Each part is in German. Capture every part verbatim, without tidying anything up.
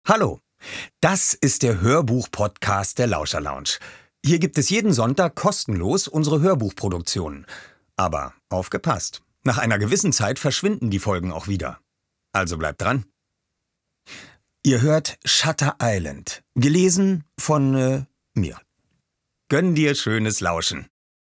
Hallo, das ist der Hörbuch-Podcast der Lauscher Lounge. Hier gibt es jeden Sonntag kostenlos unsere Hörbuchproduktionen. Aber aufgepasst, nach einer gewissen Zeit verschwinden die Folgen auch wieder. Also bleibt dran. Ihr hört Shutter Island, gelesen von äh, mir. Gönn dir schönes Lauschen.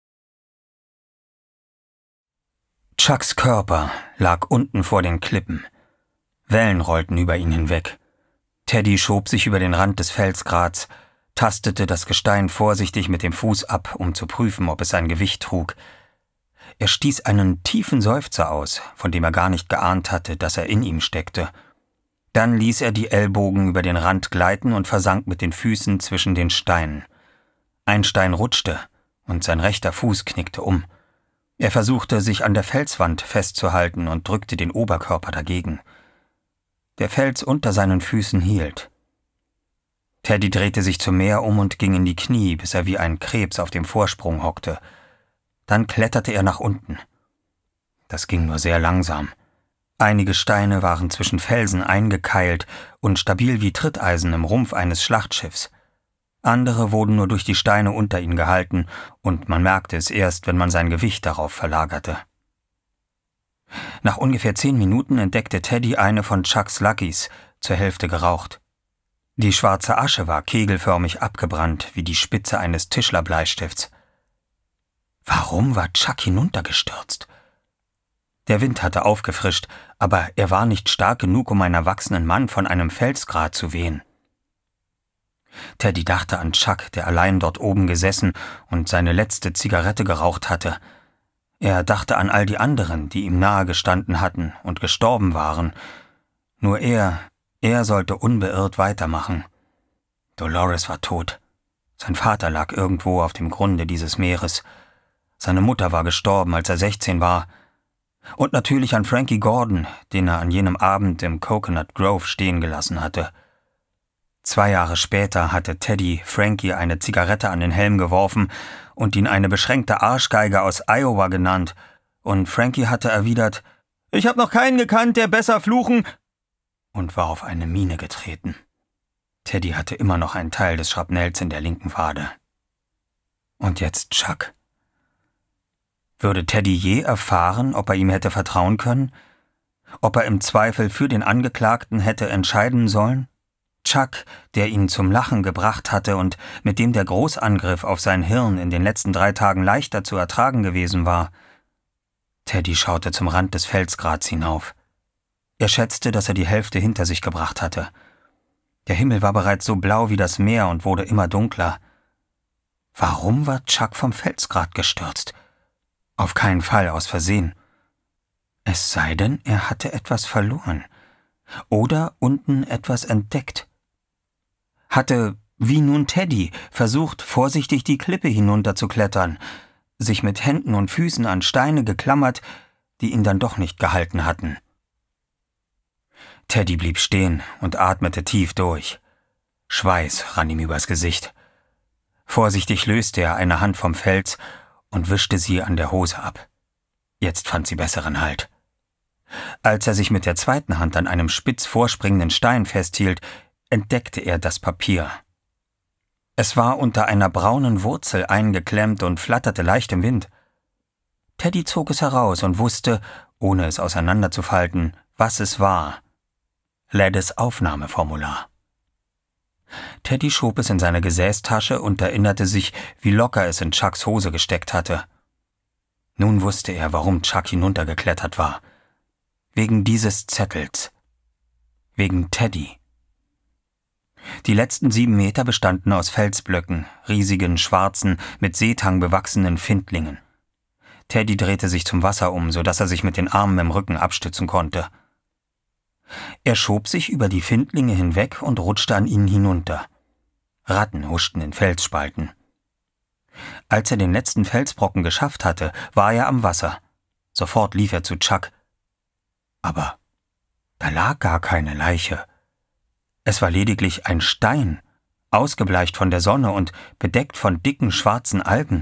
Chucks Körper lag unten vor den Klippen. Wellen rollten über ihn hinweg. Teddy schob sich über den Rand des Felsgrats, tastete das Gestein vorsichtig mit dem Fuß ab, um zu prüfen, ob es sein Gewicht trug. Er stieß einen tiefen Seufzer aus, von dem er gar nicht geahnt hatte, dass er in ihm steckte. Dann ließ er die Ellbogen über den Rand gleiten und versank mit den Füßen zwischen den Steinen. Ein Stein rutschte, und sein rechter Fuß knickte um. Er versuchte, sich an der Felswand festzuhalten und drückte den Oberkörper dagegen. Der Fels unter seinen Füßen hielt. Teddy drehte sich zum Meer um und ging in die Knie, bis er wie ein Krebs auf dem Vorsprung hockte. Dann kletterte er nach unten. Das ging nur sehr langsam. Einige Steine waren zwischen Felsen eingekeilt und stabil wie Tritteisen im Rumpf eines Schlachtschiffs. Andere wurden nur durch die Steine unter ihn gehalten, und man merkte es erst, wenn man sein Gewicht darauf verlagerte. Nach ungefähr zehn Minuten entdeckte Teddy eine von Chucks Luggys, zur Hälfte geraucht. Die schwarze Asche war kegelförmig abgebrannt, wie die Spitze eines Tischlerbleistifts. Warum war Chuck hinuntergestürzt? Der Wind hatte aufgefrischt, aber er war nicht stark genug, um einen erwachsenen Mann von einem Felsgrat zu wehen. Teddy dachte an Chuck, der allein dort oben gesessen und seine letzte Zigarette geraucht hatte. Er dachte an all die anderen, die ihm nahe gestanden hatten und gestorben waren. Nur er, er sollte unbeirrt weitermachen. Dolores war tot. Sein Vater lag irgendwo auf dem Grunde dieses Meeres. Seine Mutter war gestorben, als er sechzehn war. Und natürlich an Frankie Gordon, den er an jenem Abend im Coconut Grove stehen gelassen hatte. Zwei Jahre später hatte Teddy Frankie eine Zigarette an den Helm geworfen und ihn eine beschränkte Arschgeige aus Iowa genannt, und Frankie hatte erwidert, »Ich hab noch keinen gekannt, der besser fluchen«, und war auf eine Mine getreten. Teddy hatte immer noch einen Teil des Schrapnells in der linken Wade. Und jetzt Chuck. Würde Teddy je erfahren, ob er ihm hätte vertrauen können? Ob er im Zweifel für den Angeklagten hätte entscheiden sollen? Chuck, der ihn zum Lachen gebracht hatte und mit dem der Großangriff auf sein Hirn in den letzten drei Tagen leichter zu ertragen gewesen war. Teddy schaute zum Rand des Felsgrats hinauf. Er schätzte, dass er die Hälfte hinter sich gebracht hatte. Der Himmel war bereits so blau wie das Meer und wurde immer dunkler. Warum war Chuck vom Felsgrat gestürzt? Auf keinen Fall aus Versehen. Es sei denn, er hatte etwas verloren. Oder unten etwas entdeckt. Hatte, wie nun Teddy, versucht, vorsichtig die Klippe hinunterzuklettern, sich mit Händen und Füßen an Steine geklammert, die ihn dann doch nicht gehalten hatten. Teddy blieb stehen und atmete tief durch. Schweiß rann ihm übers Gesicht. Vorsichtig löste er eine Hand vom Fels und wischte sie an der Hose ab. Jetzt fand sie besseren Halt. Als er sich mit der zweiten Hand an einem spitz vorspringenden Stein festhielt, entdeckte er das Papier. Es war unter einer braunen Wurzel eingeklemmt und flatterte leicht im Wind. Teddy zog es heraus und wusste, ohne es auseinanderzufalten, was es war. Laddes Aufnahmeformular. Teddy schob es in seine Gesäßtasche und erinnerte sich, wie locker es in Chucks Hose gesteckt hatte. Nun wusste er, warum Chuck hinuntergeklettert war. Wegen dieses Zettels. Wegen Teddy. Die letzten sieben Meter bestanden aus Felsblöcken, riesigen, schwarzen, mit Seetang bewachsenen Findlingen. Teddy drehte sich zum Wasser um, sodass er sich mit den Armen im Rücken abstützen konnte. Er schob sich über die Findlinge hinweg und rutschte an ihnen hinunter. Ratten huschten in Felsspalten. Als er den letzten Felsbrocken geschafft hatte, war er am Wasser. Sofort lief er zu Chuck. Aber da lag gar keine Leiche. Es war lediglich ein Stein, ausgebleicht von der Sonne und bedeckt von dicken schwarzen Algen.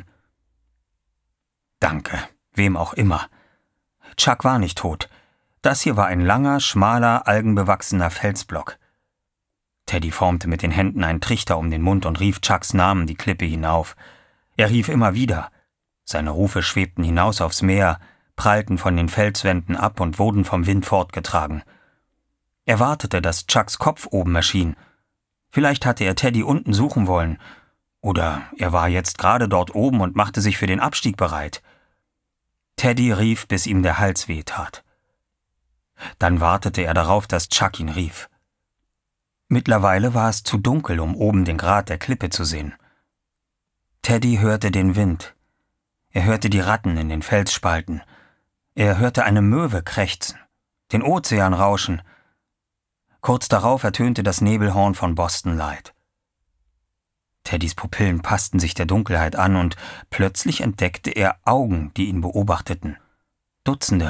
Danke, wem auch immer. Chuck war nicht tot. Das hier war ein langer, schmaler, algenbewachsener Felsblock. Teddy formte mit den Händen einen Trichter um den Mund und rief Chucks Namen die Klippe hinauf. Er rief immer wieder. Seine Rufe schwebten hinaus aufs Meer, prallten von den Felswänden ab und wurden vom Wind fortgetragen. Er wartete, dass Chucks Kopf oben erschien. Vielleicht hatte er Teddy unten suchen wollen. Oder er war jetzt gerade dort oben und machte sich für den Abstieg bereit. Teddy rief, bis ihm der Hals wehtat. Dann wartete er darauf, dass Chuck ihn rief. Mittlerweile war es zu dunkel, um oben den Grat der Klippe zu sehen. Teddy hörte den Wind. Er hörte die Ratten in den Felsspalten. Er hörte eine Möwe krächzen, den Ozean rauschen. Kurz darauf ertönte das Nebelhorn von Boston Light. Teddys Pupillen passten sich der Dunkelheit an und plötzlich entdeckte er Augen, die ihn beobachteten. Dutzende.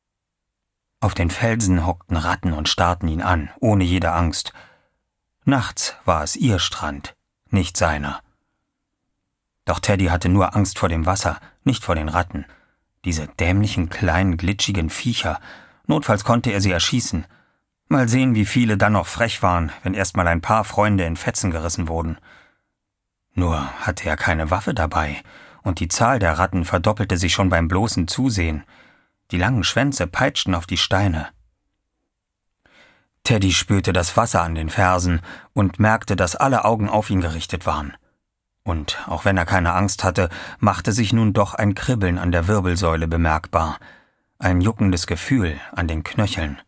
Auf den Felsen hockten Ratten und starrten ihn an, ohne jede Angst. Nachts war es ihr Strand, nicht seiner. Doch Teddy hatte nur Angst vor dem Wasser, nicht vor den Ratten. Diese dämlichen, kleinen, glitschigen Viecher. Notfalls konnte er sie erschießen. Mal sehen, wie viele dann noch frech waren, wenn erst mal ein paar Freunde in Fetzen gerissen wurden. Nur hatte er keine Waffe dabei, und die Zahl der Ratten verdoppelte sich schon beim bloßen Zusehen. Die langen Schwänze peitschten auf die Steine. Teddy spürte das Wasser an den Fersen und merkte, dass alle Augen auf ihn gerichtet waren. Und auch wenn er keine Angst hatte, machte sich nun doch ein Kribbeln an der Wirbelsäule bemerkbar, ein juckendes Gefühl an den Knöcheln.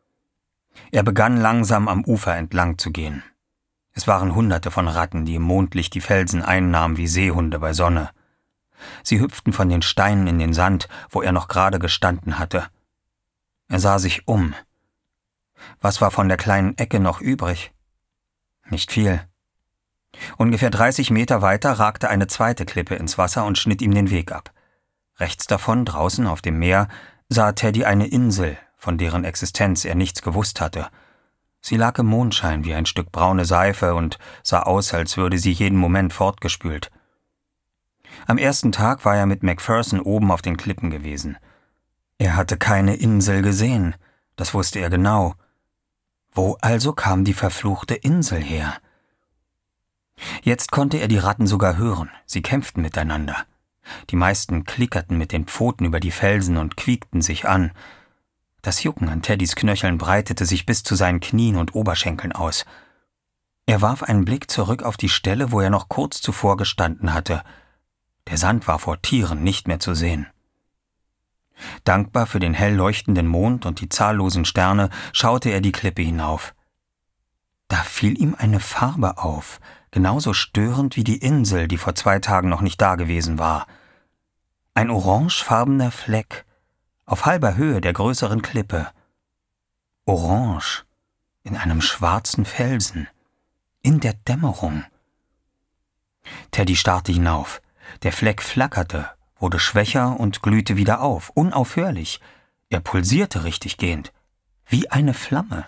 Er begann langsam am Ufer entlang zu gehen. Es waren Hunderte von Ratten, die im Mondlicht die Felsen einnahmen wie Seehunde bei Sonne. Sie hüpften von den Steinen in den Sand, wo er noch gerade gestanden hatte. Er sah sich um. Was war von der kleinen Ecke noch übrig? Nicht viel. Ungefähr dreißig Meter weiter ragte eine zweite Klippe ins Wasser und schnitt ihm den Weg ab. Rechts davon, draußen auf dem Meer, sah Teddy eine Insel, von deren Existenz er nichts gewusst hatte. Sie lag im Mondschein wie ein Stück braune Seife und sah aus, als würde sie jeden Moment fortgespült. Am ersten Tag war er mit Macpherson oben auf den Klippen gewesen. Er hatte keine Insel gesehen, das wusste er genau. Wo also kam die verfluchte Insel her? Jetzt konnte er die Ratten sogar hören, sie kämpften miteinander. Die meisten klickerten mit den Pfoten über die Felsen und quiekten sich an. Das Jucken an Teddys Knöcheln breitete sich bis zu seinen Knien und Oberschenkeln aus. Er warf einen Blick zurück auf die Stelle, wo er noch kurz zuvor gestanden hatte. Der Sand war vor Tieren nicht mehr zu sehen. Dankbar für den hell leuchtenden Mond und die zahllosen Sterne schaute er die Klippe hinauf. Da fiel ihm eine Farbe auf, genauso störend wie die Insel, die vor zwei Tagen noch nicht dagewesen war. Ein orangefarbener Fleck, auf halber Höhe der größeren Klippe. Orange, in einem schwarzen Felsen, in der Dämmerung. Teddy starrte hinauf. Der Fleck flackerte, wurde schwächer und glühte wieder auf, unaufhörlich. Er pulsierte richtiggehend, wie eine Flamme.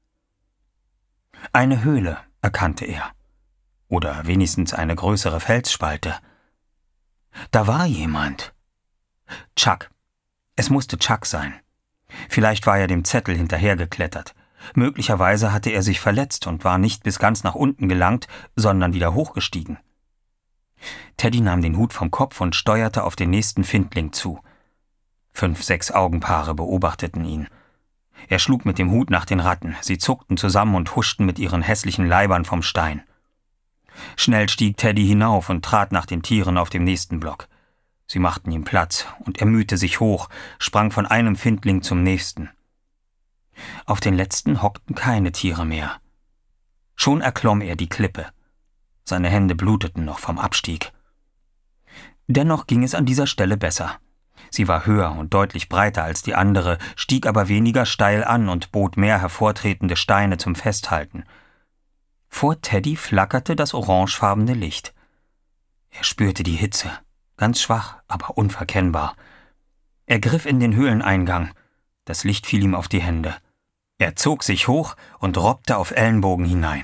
Eine Höhle, erkannte er. Oder wenigstens eine größere Felsspalte. Da war jemand. Chuck. Es musste Chuck sein. Vielleicht war er dem Zettel hinterhergeklettert. Möglicherweise hatte er sich verletzt und war nicht bis ganz nach unten gelangt, sondern wieder hochgestiegen. Teddy nahm den Hut vom Kopf und steuerte auf den nächsten Findling zu. Fünf, sechs Augenpaare beobachteten ihn. Er schlug mit dem Hut nach den Ratten. Sie zuckten zusammen und huschten mit ihren hässlichen Leibern vom Stein. Schnell stieg Teddy hinauf und trat nach den Tieren auf dem nächsten Block. Sie machten ihm Platz, und er mühte sich hoch, sprang von einem Findling zum nächsten. Auf den letzten hockten keine Tiere mehr. Schon erklomm er die Klippe. Seine Hände bluteten noch vom Abstieg. Dennoch ging es an dieser Stelle besser. Sie war höher und deutlich breiter als die andere, stieg aber weniger steil an und bot mehr hervortretende Steine zum Festhalten. Vor Teddy flackerte das orangefarbene Licht. Er spürte die Hitze, ganz schwach, aber unverkennbar. Er griff in den Höhleneingang. Das Licht fiel ihm auf die Hände. Er zog sich hoch und robbte auf Ellenbogen hinein.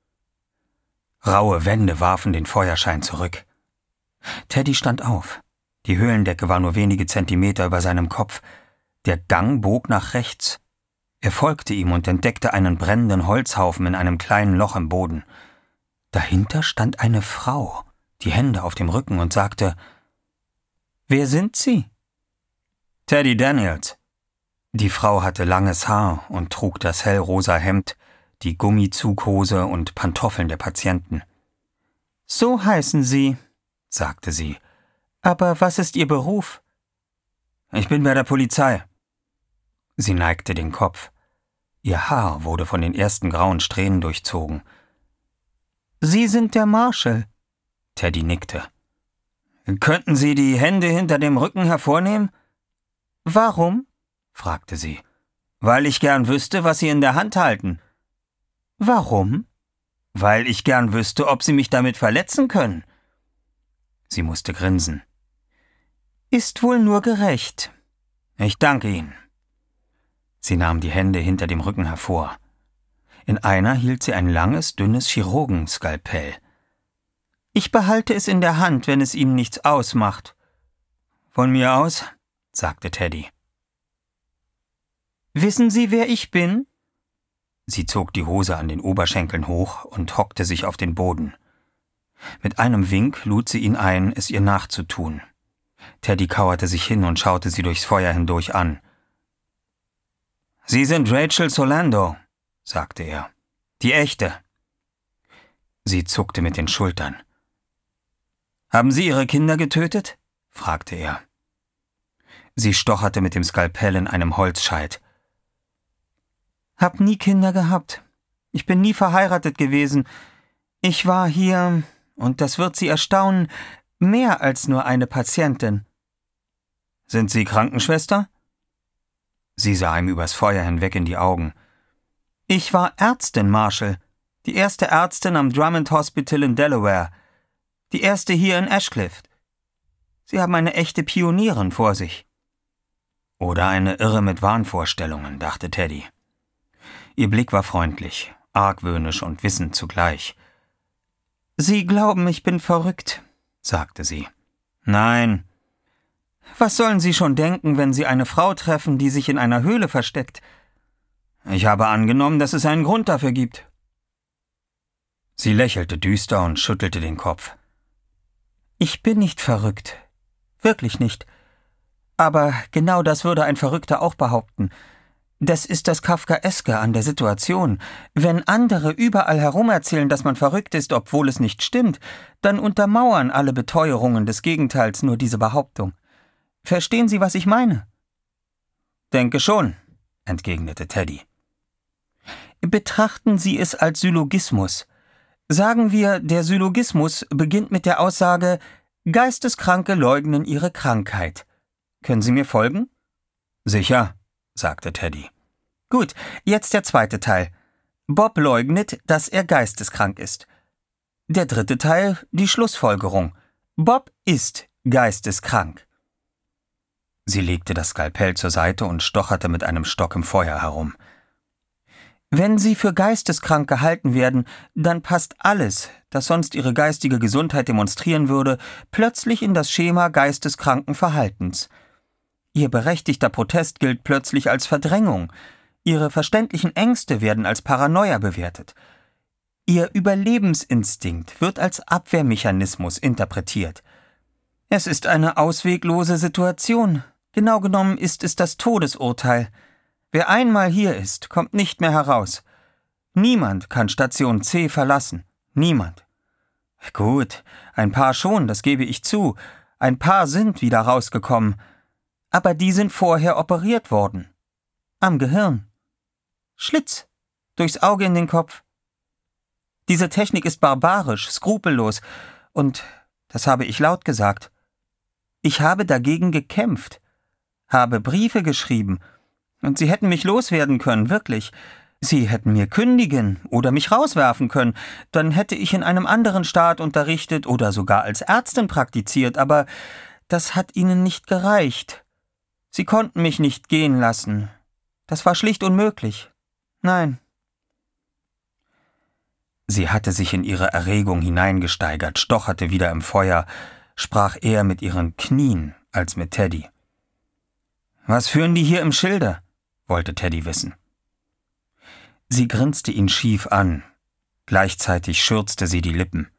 Raue Wände warfen den Feuerschein zurück. Teddy stand auf. Die Höhlendecke war nur wenige Zentimeter über seinem Kopf. Der Gang bog nach rechts. Er folgte ihm und entdeckte einen brennenden Holzhaufen in einem kleinen Loch im Boden. Dahinter stand eine Frau, die Hände auf dem Rücken, und sagte: »Wer sind Sie?« »Teddy Daniels.« Die Frau hatte langes Haar und trug das hellrosa Hemd, die Gummizughose und Pantoffeln der Patienten. »So heißen Sie«, sagte sie. »Aber was ist Ihr Beruf?« »Ich bin bei der Polizei.« Sie neigte den Kopf. Ihr Haar wurde von den ersten grauen Strähnen durchzogen. »Sie sind der Marshal.« Teddy nickte. »Könnten Sie die Hände hinter dem Rücken hervornehmen?« »Warum?« fragte sie. »Weil ich gern wüsste, was Sie in der Hand halten.« »Warum?« »Weil ich gern wüsste, ob Sie mich damit verletzen können.« Sie musste grinsen. »Ist wohl nur gerecht.« »Ich danke Ihnen.« Sie nahm die Hände hinter dem Rücken hervor. In einer hielt sie ein langes, dünnes Chirurgenskalpell. »Ich behalte es in der Hand, wenn es Ihnen nichts ausmacht.« »Von mir aus«, sagte Teddy. »Wissen Sie, wer ich bin?« Sie zog die Hose an den Oberschenkeln hoch und hockte sich auf den Boden. Mit einem Wink lud sie ihn ein, es ihr nachzutun. Teddy kauerte sich hin und schaute sie durchs Feuer hindurch an. »Sie sind Rachel Solando«, sagte er. »Die echte.« Sie zuckte mit den Schultern. »Haben Sie Ihre Kinder getötet?« fragte er. Sie stocherte mit dem Skalpell in einem Holzscheit. »Hab nie Kinder gehabt. Ich bin nie verheiratet gewesen. Ich war hier, und das wird Sie erstaunen, mehr als nur eine Patientin.« »Sind Sie Krankenschwester?« Sie sah ihm übers Feuer hinweg in die Augen. »Ich war Ärztin, Marshal. Die erste Ärztin am Drummond Hospital in Delaware. Die erste hier in Ashcliff. Sie haben eine echte Pionierin vor sich.« »Oder eine Irre mit Wahnvorstellungen«, dachte Teddy. Ihr Blick war freundlich, argwöhnisch und wissend zugleich. »Sie glauben, ich bin verrückt«, sagte sie. »Nein.« »Was sollen Sie schon denken, wenn Sie eine Frau treffen, die sich in einer Höhle versteckt?« »Ich habe angenommen, dass es einen Grund dafür gibt.« Sie lächelte düster und schüttelte den Kopf. »Ich bin nicht verrückt. Wirklich nicht. Aber genau das würde ein Verrückter auch behaupten. Das ist das Kafkaeske an der Situation. Wenn andere überall herum erzählen, dass man verrückt ist, obwohl es nicht stimmt, dann untermauern alle Beteuerungen des Gegenteils nur diese Behauptung. Verstehen Sie, was ich meine?« »Denke schon«, entgegnete Teddy. »Betrachten Sie es als Syllogismus. Sagen wir, der Syllogismus beginnt mit der Aussage, Geisteskranke leugnen ihre Krankheit. Können Sie mir folgen?« »Sicher«, sagte Teddy. »Gut, jetzt der zweite Teil. Bob leugnet, dass er geisteskrank ist. Der dritte Teil, die Schlussfolgerung. Bob ist geisteskrank.« Sie legte das Skalpell zur Seite und stocherte mit einem Stock im Feuer herum. »Wenn Sie für geisteskrank gehalten werden, dann passt alles, das sonst Ihre geistige Gesundheit demonstrieren würde, plötzlich in das Schema geisteskranken Verhaltens. Ihr berechtigter Protest gilt plötzlich als Verdrängung. Ihre verständlichen Ängste werden als Paranoia bewertet. Ihr Überlebensinstinkt wird als Abwehrmechanismus interpretiert. Es ist eine ausweglose Situation. Genau genommen ist es das Todesurteil. Wer einmal hier ist, kommt nicht mehr heraus. Niemand kann Station C verlassen. Niemand. Gut, ein paar schon, das gebe ich zu. Ein paar sind wieder rausgekommen. Aber die sind vorher operiert worden. Am Gehirn. Schlitz. Durchs Auge in den Kopf. Diese Technik ist barbarisch, skrupellos. Und, das habe ich laut gesagt, ich habe dagegen gekämpft. Habe Briefe geschrieben. Und Sie hätten mich loswerden können, wirklich. Sie hätten mir kündigen oder mich rauswerfen können. Dann hätte ich in einem anderen Staat unterrichtet oder sogar als Ärztin praktiziert, aber das hat Ihnen nicht gereicht. Sie konnten mich nicht gehen lassen. Das war schlicht unmöglich. Nein.« Sie hatte sich in ihre Erregung hineingesteigert, stocherte wieder im Feuer, sprach eher mit ihren Knien als mit Teddy. »Was führen die hier im Schilde?« wollte Teddy wissen. Sie grinste ihn schief an. Gleichzeitig schürzte sie die Lippen.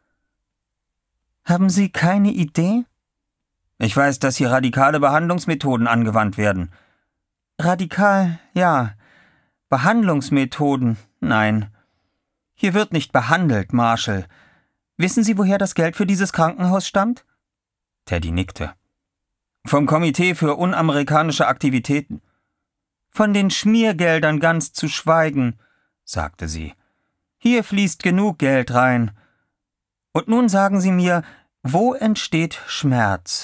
»Haben Sie keine Idee?« »Ich weiß, dass hier radikale Behandlungsmethoden angewandt werden.« »Radikal, ja. Behandlungsmethoden, nein. Hier wird nicht behandelt, Marshall. Wissen Sie, woher das Geld für dieses Krankenhaus stammt?« Teddy nickte. »Vom Komitee für unamerikanische Aktivitäten.« »Von den Schmiergeldern ganz zu schweigen«, sagte sie. »Hier fließt genug Geld rein. Und nun sagen Sie mir, wo entsteht Schmerz?«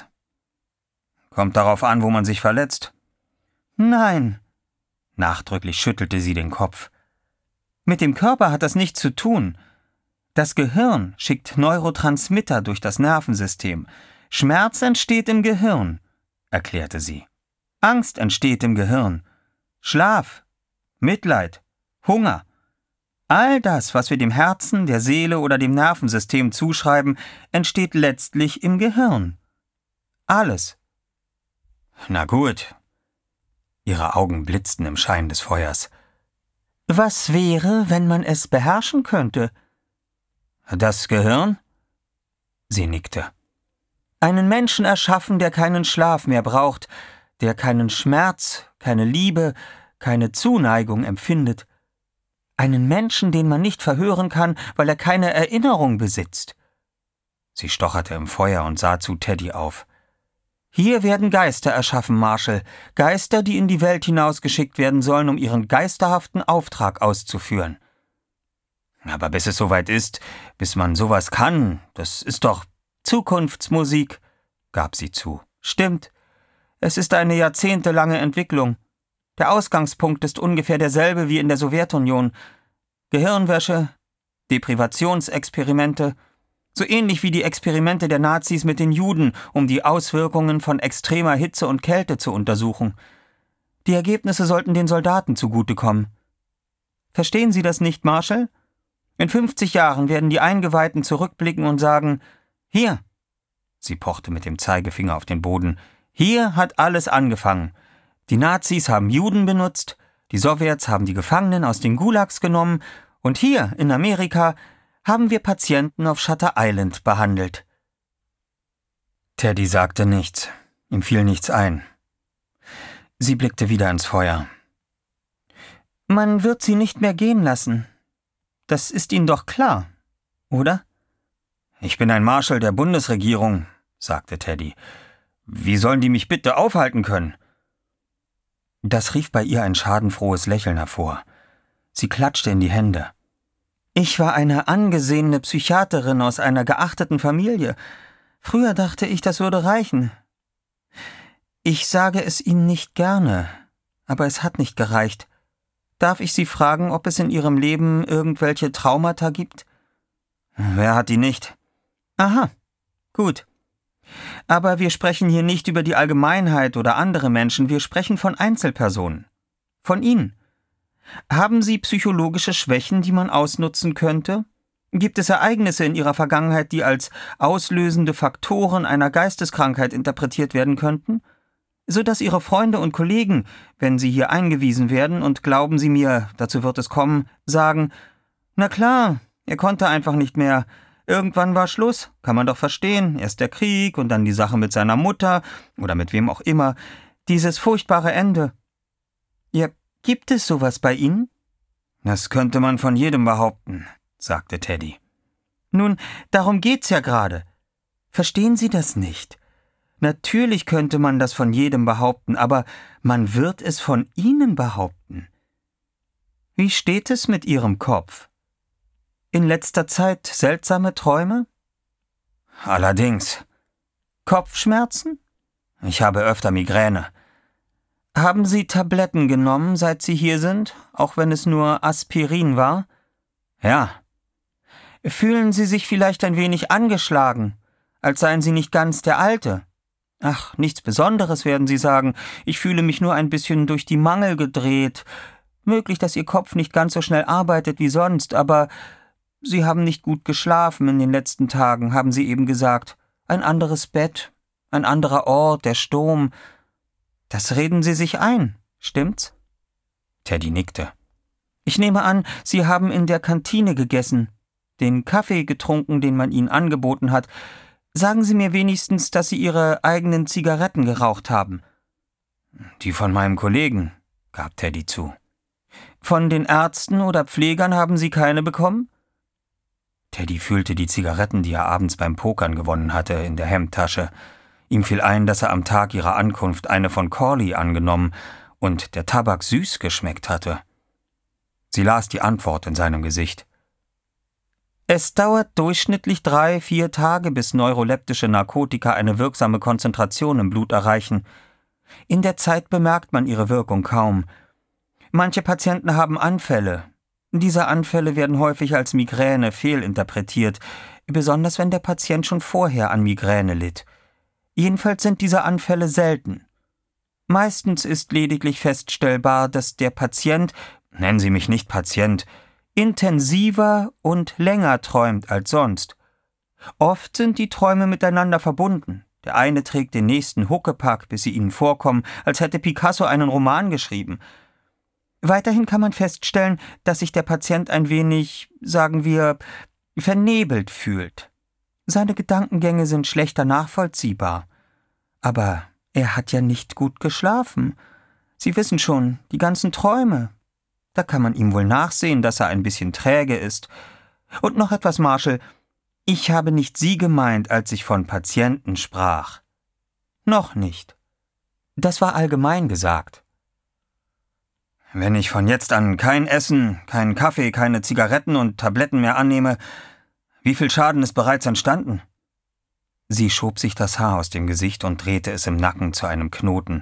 »Kommt darauf an, wo man sich verletzt.« »Nein.« Nachdrücklich schüttelte sie den Kopf. »Mit dem Körper hat das nichts zu tun. Das Gehirn schickt Neurotransmitter durch das Nervensystem. Schmerz entsteht im Gehirn«, erklärte sie. »Angst entsteht im Gehirn. Schlaf, Mitleid, Hunger. All das, was wir dem Herzen, der Seele oder dem Nervensystem zuschreiben, entsteht letztlich im Gehirn. Alles.« »Na gut.« Ihre Augen blitzten im Schein des Feuers. »Was wäre, wenn man es beherrschen könnte?« »Das Gehirn?« Sie nickte. »Einen Menschen erschaffen, der keinen Schlaf mehr braucht, der keinen Schmerz, keine Liebe, keine Zuneigung empfindet. Einen Menschen, den man nicht verhören kann, weil er keine Erinnerung besitzt.« Sie stocherte im Feuer und sah zu Teddy auf. »Hier werden Geister erschaffen, Marshall. Geister, die in die Welt hinausgeschickt werden sollen, um ihren geisterhaften Auftrag auszuführen.« »Aber bis es soweit ist, bis man sowas kann, das ist doch Zukunftsmusik«, gab sie zu. »Stimmt. Es ist eine jahrzehntelange Entwicklung. Der Ausgangspunkt ist ungefähr derselbe wie in der Sowjetunion. Gehirnwäsche, Deprivationsexperimente, so ähnlich wie die Experimente der Nazis mit den Juden, um die Auswirkungen von extremer Hitze und Kälte zu untersuchen. Die Ergebnisse sollten den Soldaten zugutekommen. Verstehen Sie das nicht, Marshall? In fünfzig Jahren werden die Eingeweihten zurückblicken und sagen, hier, sie pochte mit dem Zeigefinger auf den Boden, hier hat alles angefangen. Die Nazis haben Juden benutzt, die Sowjets haben die Gefangenen aus den Gulags genommen und hier in Amerika haben wir Patienten auf Shutter Island behandelt.« Teddy sagte nichts. Ihm fiel nichts ein. Sie blickte wieder ins Feuer. »Man wird sie nicht mehr gehen lassen. Das ist Ihnen doch klar, oder?« »Ich bin ein Marschall der Bundesregierung«, sagte Teddy. »Wie sollen die mich bitte aufhalten können?« Das rief bei ihr ein schadenfrohes Lächeln hervor. Sie klatschte in die Hände. »Ich war eine angesehene Psychiaterin aus einer geachteten Familie. Früher dachte ich, das würde reichen. Ich sage es Ihnen nicht gerne, aber es hat nicht gereicht. Darf ich Sie fragen, ob es in Ihrem Leben irgendwelche Traumata gibt?« »Wer hat die nicht?« »Aha, gut. Aber wir sprechen hier nicht über die Allgemeinheit oder andere Menschen, wir sprechen von Einzelpersonen. Von Ihnen. Haben Sie psychologische Schwächen, die man ausnutzen könnte? Gibt es Ereignisse in Ihrer Vergangenheit, die als auslösende Faktoren einer Geisteskrankheit interpretiert werden könnten? Sodass Ihre Freunde und Kollegen, wenn Sie hier eingewiesen werden, und glauben Sie mir, dazu wird es kommen, sagen, na klar, er konnte einfach nicht mehr. Irgendwann war Schluss, kann man doch verstehen. Erst der Krieg und dann die Sache mit seiner Mutter oder mit wem auch immer. Dieses furchtbare Ende. Ja, gibt es sowas bei Ihnen?« »Das könnte man von jedem behaupten«, sagte Teddy. »Nun, darum geht's ja gerade. Verstehen Sie das nicht? Natürlich könnte man das von jedem behaupten, aber man wird es von Ihnen behaupten. Wie steht es mit Ihrem Kopf? In letzter Zeit seltsame Träume?« »Allerdings.« »Kopfschmerzen?« »Ich habe öfter Migräne.« »Haben Sie Tabletten genommen, seit Sie hier sind, auch wenn es nur Aspirin war?« »Ja.« »Fühlen Sie sich vielleicht ein wenig angeschlagen, als seien Sie nicht ganz der Alte?« »Ach, nichts Besonderes, werden Sie sagen. Ich fühle mich nur ein bisschen durch die Mangel gedreht. Möglich, dass Ihr Kopf nicht ganz so schnell arbeitet wie sonst, aber Sie haben nicht gut geschlafen in den letzten Tagen, haben Sie eben gesagt. Ein anderes Bett, ein anderer Ort, der Sturm. Das reden Sie sich ein, stimmt's?« Teddy nickte. Ich nehme an, Sie haben in der Kantine gegessen, den Kaffee getrunken, den man Ihnen angeboten hat. Sagen Sie mir wenigstens, dass Sie Ihre eigenen Zigaretten geraucht haben.« »Die von meinem Kollegen«, gab Teddy zu. »Von den Ärzten oder Pflegern haben Sie keine bekommen?« Teddy fühlte die Zigaretten, die er abends beim Pokern gewonnen hatte, in der Hemdtasche. Ihm fiel ein, dass er am Tag ihrer Ankunft eine von Corley angenommen und der Tabak süß geschmeckt hatte. Sie las die Antwort in seinem Gesicht. »Es dauert durchschnittlich drei, vier Tage, bis neuroleptische Narkotika eine wirksame Konzentration im Blut erreichen. In der Zeit bemerkt man ihre Wirkung kaum. Manche Patienten haben Anfälle. Diese Anfälle werden häufig als Migräne fehlinterpretiert, besonders wenn der Patient schon vorher an Migräne litt. Jedenfalls sind diese Anfälle selten. Meistens ist lediglich feststellbar, dass der Patient, nennen Sie mich nicht Patient, intensiver und länger träumt als sonst. Oft sind die Träume miteinander verbunden. Der eine trägt den nächsten Huckepack, bis sie ihnen vorkommen, als hätte Picasso einen Roman geschrieben. Weiterhin kann man feststellen, dass sich der Patient ein wenig, sagen wir, vernebelt fühlt. Seine Gedankengänge sind schlechter nachvollziehbar. Aber er hat ja nicht gut geschlafen. Sie wissen schon, die ganzen Träume. Da kann man ihm wohl nachsehen, dass er ein bisschen träge ist. Und noch etwas, Marshall. Ich habe nicht Sie gemeint, als ich von Patienten sprach. Noch nicht. Das war allgemein gesagt. Wenn ich von jetzt an kein Essen, keinen Kaffee, keine Zigaretten und Tabletten mehr annehme, wie viel Schaden ist bereits entstanden?« Sie schob sich das Haar aus dem Gesicht und drehte es im Nacken zu einem Knoten.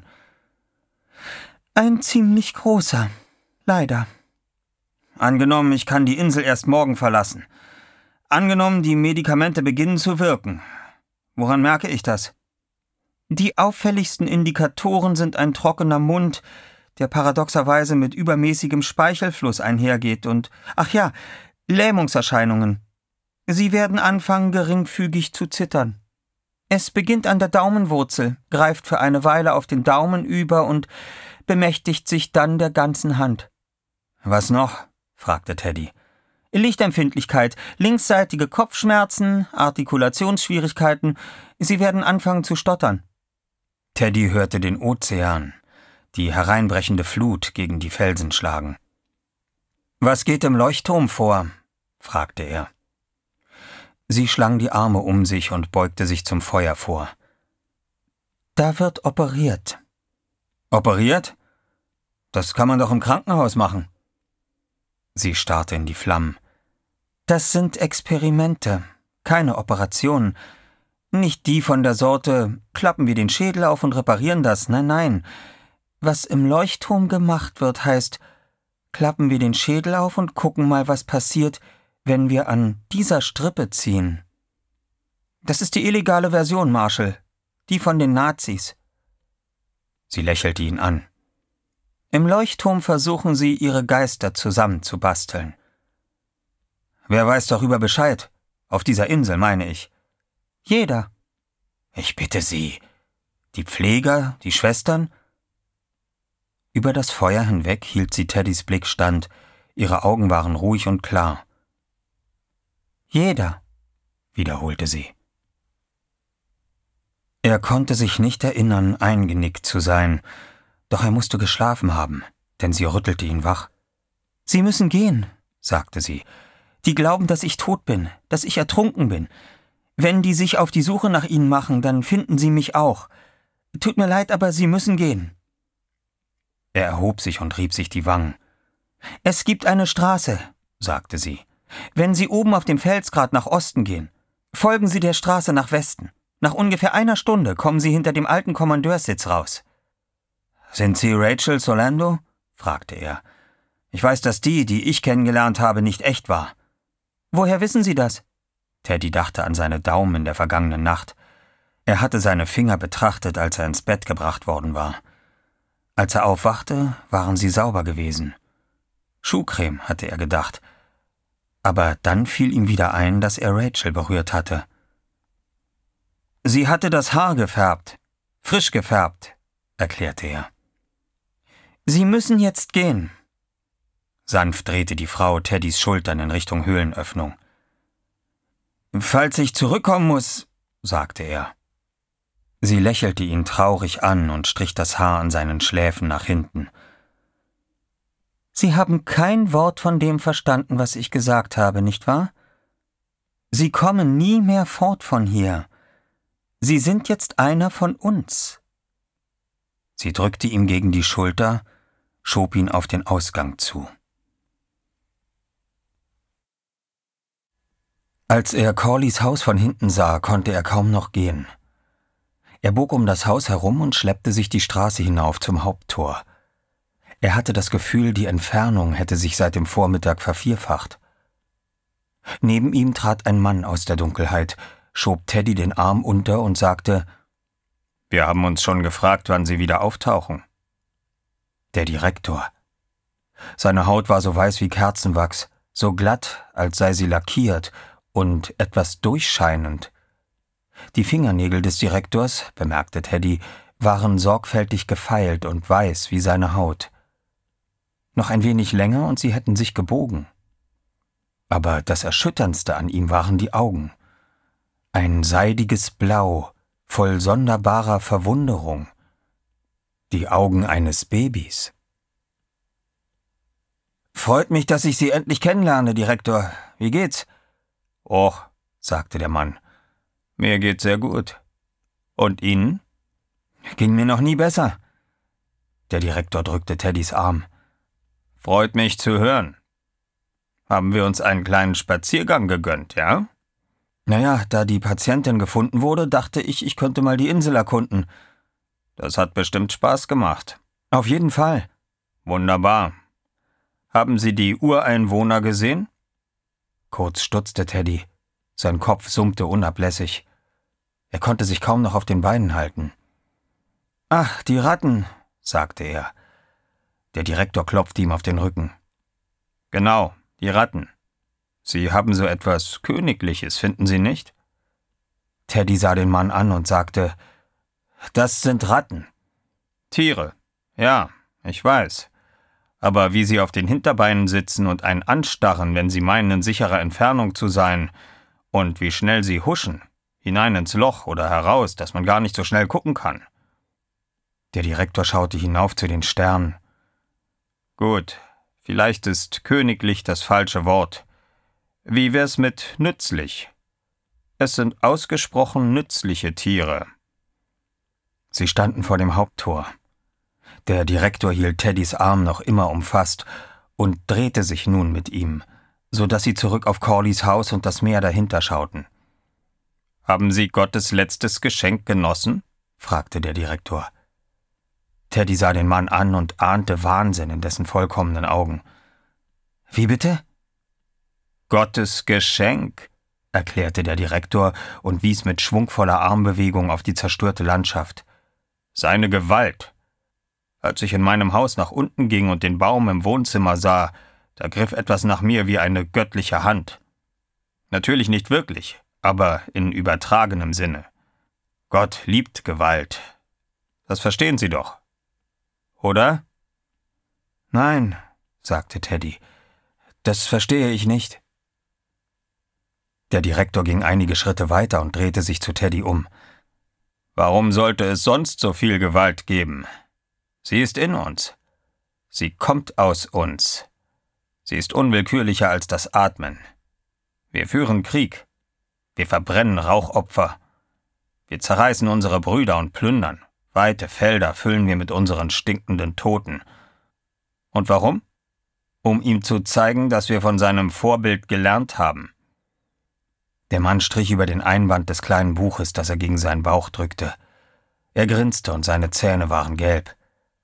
»Ein ziemlich großer, leider.« »Angenommen, ich kann die Insel erst morgen verlassen. Angenommen, die Medikamente beginnen zu wirken. Woran merke ich das?« »Die auffälligsten Indikatoren sind ein trockener Mund, der paradoxerweise mit übermäßigem Speichelfluss einhergeht und, ach ja, Lähmungserscheinungen. Sie werden anfangen, geringfügig zu zittern. Es beginnt an der Daumenwurzel, greift für eine Weile auf den Daumen über und bemächtigt sich dann der ganzen Hand.« »Was noch?« fragte Teddy. »Lichtempfindlichkeit, linksseitige Kopfschmerzen, Artikulationsschwierigkeiten. Sie werden anfangen zu stottern.« Teddy hörte den Ozean, die hereinbrechende Flut gegen die Felsen schlagen. »Was geht im Leuchtturm vor?« fragte er. Sie schlang die Arme um sich und beugte sich zum Feuer vor. »Da wird operiert.« »Operiert? Das kann man doch im Krankenhaus machen.« Sie starrte in die Flammen. »Das sind Experimente, keine Operationen. Nicht die von der Sorte, klappen wir den Schädel auf und reparieren das. Nein, nein. Was im Leuchtturm gemacht wird, heißt, klappen wir den Schädel auf und gucken mal, was passiert, wenn wir an dieser Strippe ziehen. Das ist die illegale Version, Marshall, die von den Nazis.« Sie lächelte ihn an. »Im Leuchtturm versuchen sie, ihre Geister zusammenzubasteln.« »Wer weiß darüber Bescheid? Auf dieser Insel, meine ich.« »Jeder.« »Ich bitte Sie. Die Pfleger, die Schwestern?« Über das Feuer hinweg hielt sie Teddys Blick stand. Ihre Augen waren ruhig und klar. »Jeder«, wiederholte sie. Er konnte sich nicht erinnern, eingenickt zu sein, doch er musste geschlafen haben, denn sie rüttelte ihn wach. »Sie müssen gehen«, sagte sie. »Die glauben, dass ich tot bin, dass ich ertrunken bin. Wenn die sich auf die Suche nach Ihnen machen, dann finden sie mich auch. Tut mir leid, aber Sie müssen gehen.« Er erhob sich und rieb sich die Wangen. »Es gibt eine Straße«, sagte sie. »Wenn Sie oben auf dem Felsgrat nach Osten gehen, folgen Sie der Straße nach Westen. Nach ungefähr einer Stunde kommen Sie hinter dem alten Kommandeurssitz raus.« »Sind Sie Rachel Solando?« fragte er. »Ich weiß, dass die, die ich kennengelernt habe, nicht echt war.« »Woher wissen Sie das?« Teddy dachte an seine Daumen in der vergangenen Nacht. Er hatte seine Finger betrachtet, als er ins Bett gebracht worden war. Als er aufwachte, waren sie sauber gewesen. Schuhcreme, hatte er gedacht. Aber dann fiel ihm wieder ein, dass er Rachel berührt hatte. »Sie hatte das Haar gefärbt, frisch gefärbt«, erklärte er. »Sie müssen jetzt gehen.« Sanft drehte die Frau Teddys Schultern in Richtung Höhlenöffnung. »Falls ich zurückkommen muss«, sagte er. Sie lächelte ihn traurig an und strich das Haar an seinen Schläfen nach hinten. »Sie haben kein Wort von dem verstanden, was ich gesagt habe, nicht wahr? Sie kommen nie mehr fort von hier. Sie sind jetzt einer von uns.« Sie drückte ihm gegen die Schulter, schob ihn auf den Ausgang zu. Als er Corleys Haus von hinten sah, konnte er kaum noch gehen. Er bog um das Haus herum und schleppte sich die Straße hinauf zum Haupttor. Er hatte das Gefühl, die Entfernung hätte sich seit dem Vormittag vervierfacht. Neben ihm trat ein Mann aus der Dunkelheit, schob Teddy den Arm unter und sagte: »Wir haben uns schon gefragt, wann Sie wieder auftauchen.« Der Direktor. Seine Haut war so weiß wie Kerzenwachs, so glatt, als sei sie lackiert, und etwas durchscheinend. Die Fingernägel des Direktors, bemerkte Teddy, waren sorgfältig gefeilt und weiß wie seine Haut. Noch ein wenig länger und sie hätten sich gebogen. Aber das Erschütterndste an ihm waren die Augen. Ein seidiges Blau, voll sonderbarer Verwunderung. Die Augen eines Babys. »Freut mich, dass ich Sie endlich kennenlerne, Direktor. Wie geht's?« »Och«, sagte der Mann, »mir geht's sehr gut. Und Ihnen?« »Ging mir noch nie besser.« Der Direktor drückte Teddys Arm. »Freut mich zu hören. Haben wir uns einen kleinen Spaziergang gegönnt, ja?« »Naja, da die Patientin gefunden wurde, dachte ich, ich könnte mal die Insel erkunden.« »Das hat bestimmt Spaß gemacht.« »Auf jeden Fall.« »Wunderbar. Haben Sie die Ureinwohner gesehen?« Kurz stutzte Teddy. Sein Kopf summte unablässig. Er konnte sich kaum noch auf den Beinen halten. »Ach, die Ratten«, sagte er. Der Direktor klopfte ihm auf den Rücken. »Genau, die Ratten. Sie haben so etwas Königliches, finden Sie nicht?« Teddy sah den Mann an und sagte: »Das sind Ratten.« »Tiere, ja, ich weiß. Aber wie sie auf den Hinterbeinen sitzen und einen anstarren, wenn sie meinen, in sicherer Entfernung zu sein, und wie schnell sie huschen, hinein ins Loch oder heraus, dass man gar nicht so schnell gucken kann.« Der Direktor schaute hinauf zu den Sternen. »Gut, vielleicht ist königlich das falsche Wort. Wie wär's mit nützlich? Es sind ausgesprochen nützliche Tiere.« Sie standen vor dem Haupttor. Der Direktor hielt Teddys Arm noch immer umfasst und drehte sich nun mit ihm, so dass sie zurück auf Corleys Haus und das Meer dahinter schauten. »Haben Sie Gottes letztes Geschenk genossen?« fragte der Direktor. Teddy sah den Mann an und ahnte Wahnsinn in dessen vollkommenen Augen. »Wie bitte?« »Gottes Geschenk«, erklärte der Direktor und wies mit schwungvoller Armbewegung auf die zerstörte Landschaft. »Seine Gewalt. Als ich in meinem Haus nach unten ging und den Baum im Wohnzimmer sah, da griff etwas nach mir wie eine göttliche Hand. Natürlich nicht wirklich, aber in übertragenem Sinne. Gott liebt Gewalt. Das verstehen Sie doch. Oder?« »Nein«, sagte Teddy, »das verstehe ich nicht.« Der Direktor ging einige Schritte weiter und drehte sich zu Teddy um. »Warum sollte es sonst so viel Gewalt geben? Sie ist in uns. Sie kommt aus uns. Sie ist unwillkürlicher als das Atmen. Wir führen Krieg. Wir verbrennen Rauchopfer. Wir zerreißen unsere Brüder und plündern. Weite Felder füllen wir mit unseren stinkenden Toten. Und warum? Um ihm zu zeigen, dass wir von seinem Vorbild gelernt haben.« Der Mann strich über den Einband des kleinen Buches, das er gegen seinen Bauch drückte. Er grinste und seine Zähne waren gelb.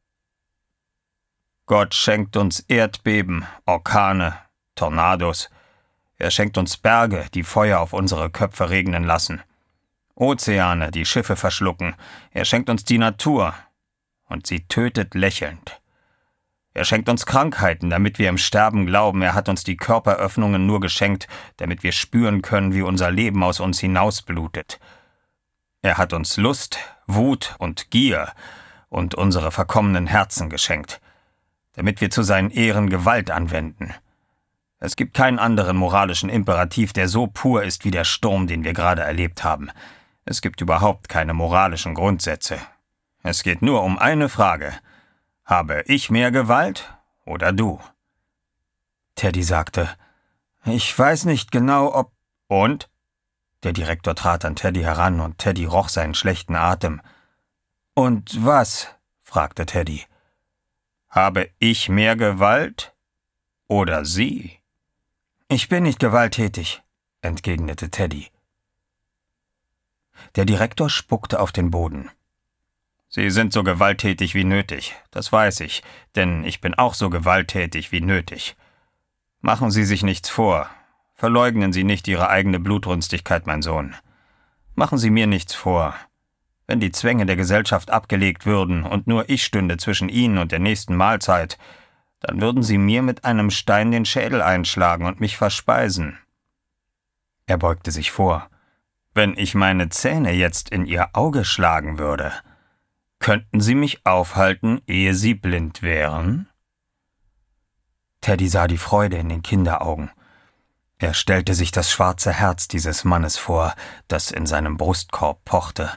»Gott schenkt uns Erdbeben, Orkane, Tornados. Er schenkt uns Berge, die Feuer auf unsere Köpfe regnen lassen. Ozeane, die Schiffe verschlucken. Er schenkt uns die Natur. Und sie tötet lächelnd. Er schenkt uns Krankheiten, damit wir im Sterben glauben. Er hat uns die Körperöffnungen nur geschenkt, damit wir spüren können, wie unser Leben aus uns hinausblutet. Er hat uns Lust, Wut und Gier und unsere verkommenen Herzen geschenkt. damit wir zu seinen Ehren Gewalt anwenden. Es gibt keinen anderen moralischen Imperativ, der so pur ist wie der Sturm, den wir gerade erlebt haben. Es gibt überhaupt keine moralischen Grundsätze. Es geht nur um eine Frage. Habe ich mehr Gewalt oder du? Teddy sagte, »Ich weiß nicht genau, ob...« »Und?« Der Direktor trat an Teddy heran und Teddy roch seinen schlechten Atem. »Und was?« fragte Teddy. »Habe ich mehr Gewalt oder Sie?« »Ich bin nicht gewalttätig«, entgegnete Teddy. Der Direktor spuckte auf den Boden. »Sie sind so gewalttätig wie nötig, das weiß ich, denn ich bin auch so gewalttätig wie nötig. Machen Sie sich nichts vor. Verleugnen Sie nicht Ihre eigene Blutrünstigkeit, mein Sohn. Machen Sie mir nichts vor. Wenn die Zwänge der Gesellschaft abgelegt würden und nur ich stünde zwischen Ihnen und der nächsten Mahlzeit, dann würden Sie mir mit einem Stein den Schädel einschlagen und mich verspeisen.« Er beugte sich vor. »Wenn ich meine Zähne jetzt in Ihr Auge schlagen würde, könnten Sie mich aufhalten, ehe Sie blind wären?« Teddy sah die Freude in den Kinderaugen. Er stellte sich das schwarze Herz dieses Mannes vor, das in seinem Brustkorb pochte.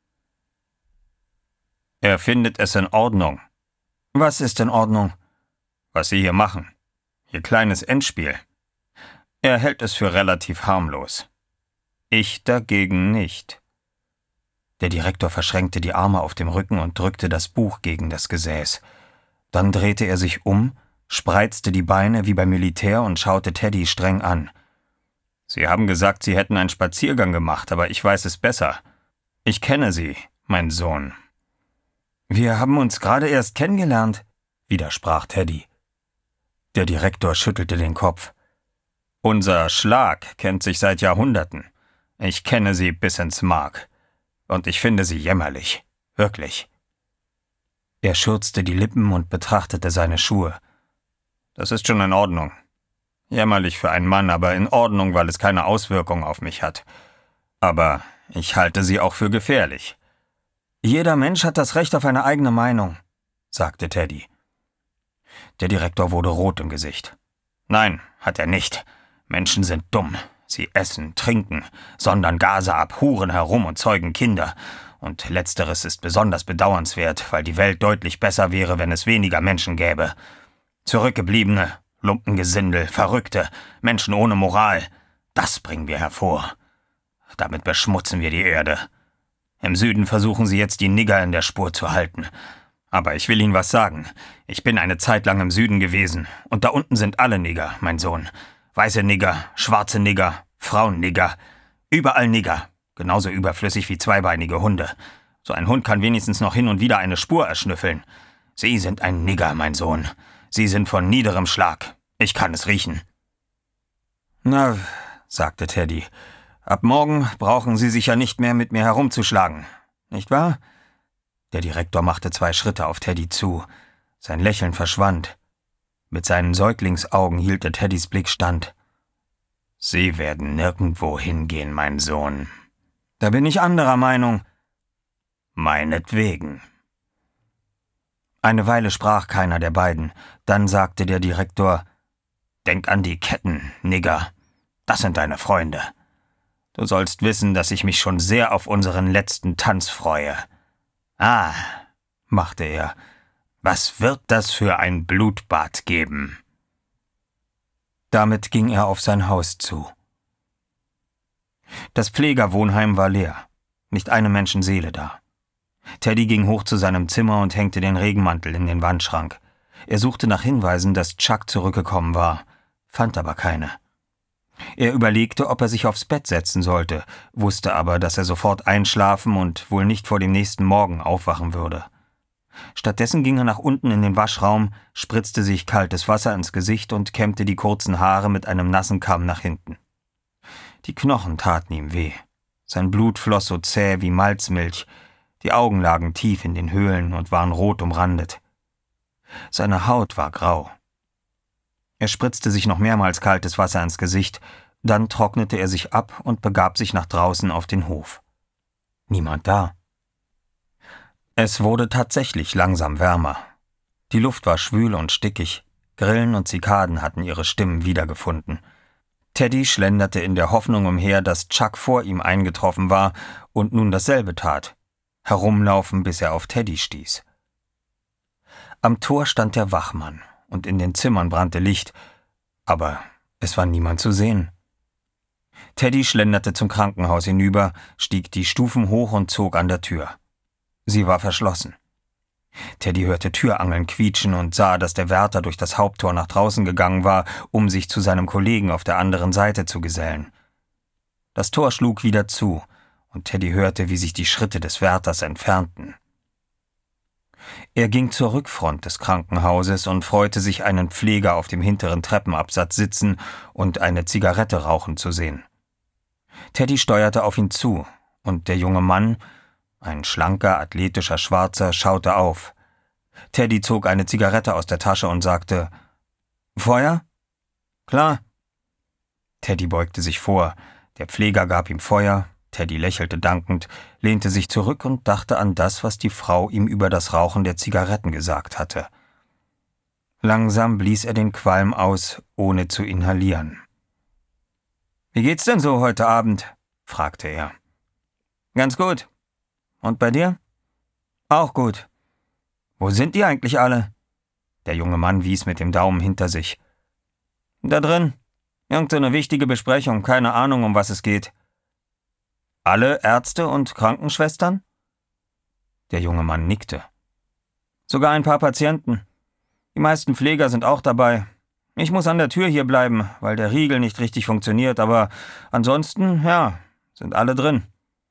»Er findet es in Ordnung.« »Was ist in Ordnung?« »Was Sie hier machen. Ihr kleines Endspiel. Er hält es für relativ harmlos. Ich dagegen nicht.« Der Direktor verschränkte die Arme auf dem Rücken und drückte das Buch gegen das Gesäß. Dann drehte er sich um, spreizte die Beine wie beim Militär und schaute Teddy streng an. »Sie haben gesagt, Sie hätten einen Spaziergang gemacht, aber ich weiß es besser. Ich kenne Sie, mein Sohn.« »Wir haben uns gerade erst kennengelernt«, widersprach Teddy. Der Direktor schüttelte den Kopf. »Unser Schlag kennt sich seit Jahrhunderten. Ich kenne Sie bis ins Mark. Und ich finde Sie jämmerlich. Wirklich.« Er schürzte die Lippen und betrachtete seine Schuhe. »Das ist schon in Ordnung. Jämmerlich für einen Mann, aber in Ordnung, weil es keine Auswirkung auf mich hat. Aber ich halte sie auch für gefährlich.« »Jeder Mensch hat das Recht auf eine eigene Meinung«, sagte Teddy. Der Direktor wurde rot im Gesicht. »Nein, hat er nicht. Menschen sind dumm. Sie essen, trinken, sondern Gase ab, huren herum und zeugen Kinder. Und letzteres ist besonders bedauernswert, weil die Welt deutlich besser wäre, wenn es weniger Menschen gäbe. Zurückgebliebene, Lumpengesindel, Verrückte, Menschen ohne Moral, das bringen wir hervor. Damit beschmutzen wir die Erde. Im Süden versuchen sie jetzt, die Nigger in der Spur zu halten. Aber ich will Ihnen was sagen. Ich bin eine Zeit lang im Süden gewesen, und da unten sind alle Nigger, mein Sohn. Weiße Nigger, schwarze Nigger, Frauen-Nigger, überall Nigger, genauso überflüssig wie zweibeinige Hunde. So ein Hund kann wenigstens noch hin und wieder eine Spur erschnüffeln. Sie sind ein Nigger, mein Sohn. Sie sind von niederem Schlag. Ich kann es riechen.« »Na«, sagte Teddy, »ab morgen brauchen Sie sich ja nicht mehr mit mir herumzuschlagen, nicht wahr?« Der Direktor machte zwei Schritte auf Teddy zu. Sein Lächeln verschwand. Mit seinen Säuglingsaugen hielt er Teddys Blick stand. »Sie werden nirgendwo hingehen, mein Sohn.« »Da bin ich anderer Meinung.« »Meinetwegen.« Eine Weile sprach keiner der beiden. Dann sagte der Direktor, »Denk an die Ketten, Nigger. Das sind deine Freunde. Du sollst wissen, dass ich mich schon sehr auf unseren letzten Tanz freue.« »Ah«, machte er, »was wird das für ein Blutbad geben?« Damit ging er auf sein Haus zu. Das Pflegerwohnheim war leer, nicht eine Menschenseele da. Teddy ging hoch zu seinem Zimmer und hängte den Regenmantel in den Wandschrank. Er suchte nach Hinweisen, dass Chuck zurückgekommen war, fand aber keine. Er überlegte, ob er sich aufs Bett setzen sollte, wusste aber, dass er sofort einschlafen und wohl nicht vor dem nächsten Morgen aufwachen würde. Stattdessen ging er nach unten in den Waschraum, spritzte sich kaltes Wasser ins Gesicht und kämmte die kurzen Haare mit einem nassen Kamm nach hinten. Die Knochen taten ihm weh. Sein Blut floss so zäh wie Malzmilch, die Augen lagen tief in den Höhlen und waren rot umrandet. Seine Haut war grau. Er spritzte sich noch mehrmals kaltes Wasser ins Gesicht, dann trocknete er sich ab und begab sich nach draußen auf den Hof. Niemand da. Es wurde tatsächlich langsam wärmer. Die Luft war schwül und stickig. Grillen und Zikaden hatten ihre Stimmen wiedergefunden. Teddy schlenderte in der Hoffnung umher, dass Chuck vor ihm eingetroffen war und nun dasselbe tat. Herumlaufen, bis er auf Teddy stieß. Am Tor stand der Wachmann, und in den Zimmern brannte Licht, aber es war niemand zu sehen. Teddy schlenderte zum Krankenhaus hinüber, stieg die Stufen hoch und zog an der Tür. Sie war verschlossen. Teddy hörte Türangeln quietschen und sah, dass der Wärter durch das Haupttor nach draußen gegangen war, um sich zu seinem Kollegen auf der anderen Seite zu gesellen. Das Tor schlug wieder zu, und Teddy hörte, wie sich die Schritte des Wärters entfernten. Er ging zur Rückfront des Krankenhauses und freute sich, einen Pfleger auf dem hinteren Treppenabsatz sitzen und eine Zigarette rauchen zu sehen. Teddy steuerte auf ihn zu, und der junge Mann, ein schlanker, athletischer Schwarzer, schaute auf. Teddy zog eine Zigarette aus der Tasche und sagte: »Feuer?« »Klar.« Teddy beugte sich vor. Der Pfleger gab ihm Feuer. Teddy lächelte dankend, lehnte sich zurück und dachte an das, was die Frau ihm über das Rauchen der Zigaretten gesagt hatte. Langsam blies er den Qualm aus, ohne zu inhalieren. »Wie geht's denn so heute Abend?« fragte er. »Ganz gut. Und bei dir?« »Auch gut. Wo sind die eigentlich alle?« Der junge Mann wies mit dem Daumen hinter sich. »Da drin. Irgend so eine wichtige Besprechung, keine Ahnung, um was es geht.« »Alle Ärzte und Krankenschwestern?« Der junge Mann nickte. »Sogar ein paar Patienten. Die meisten Pfleger sind auch dabei. Ich muss an der Tür hier bleiben, weil der Riegel nicht richtig funktioniert, aber ansonsten, ja, sind alle drin.«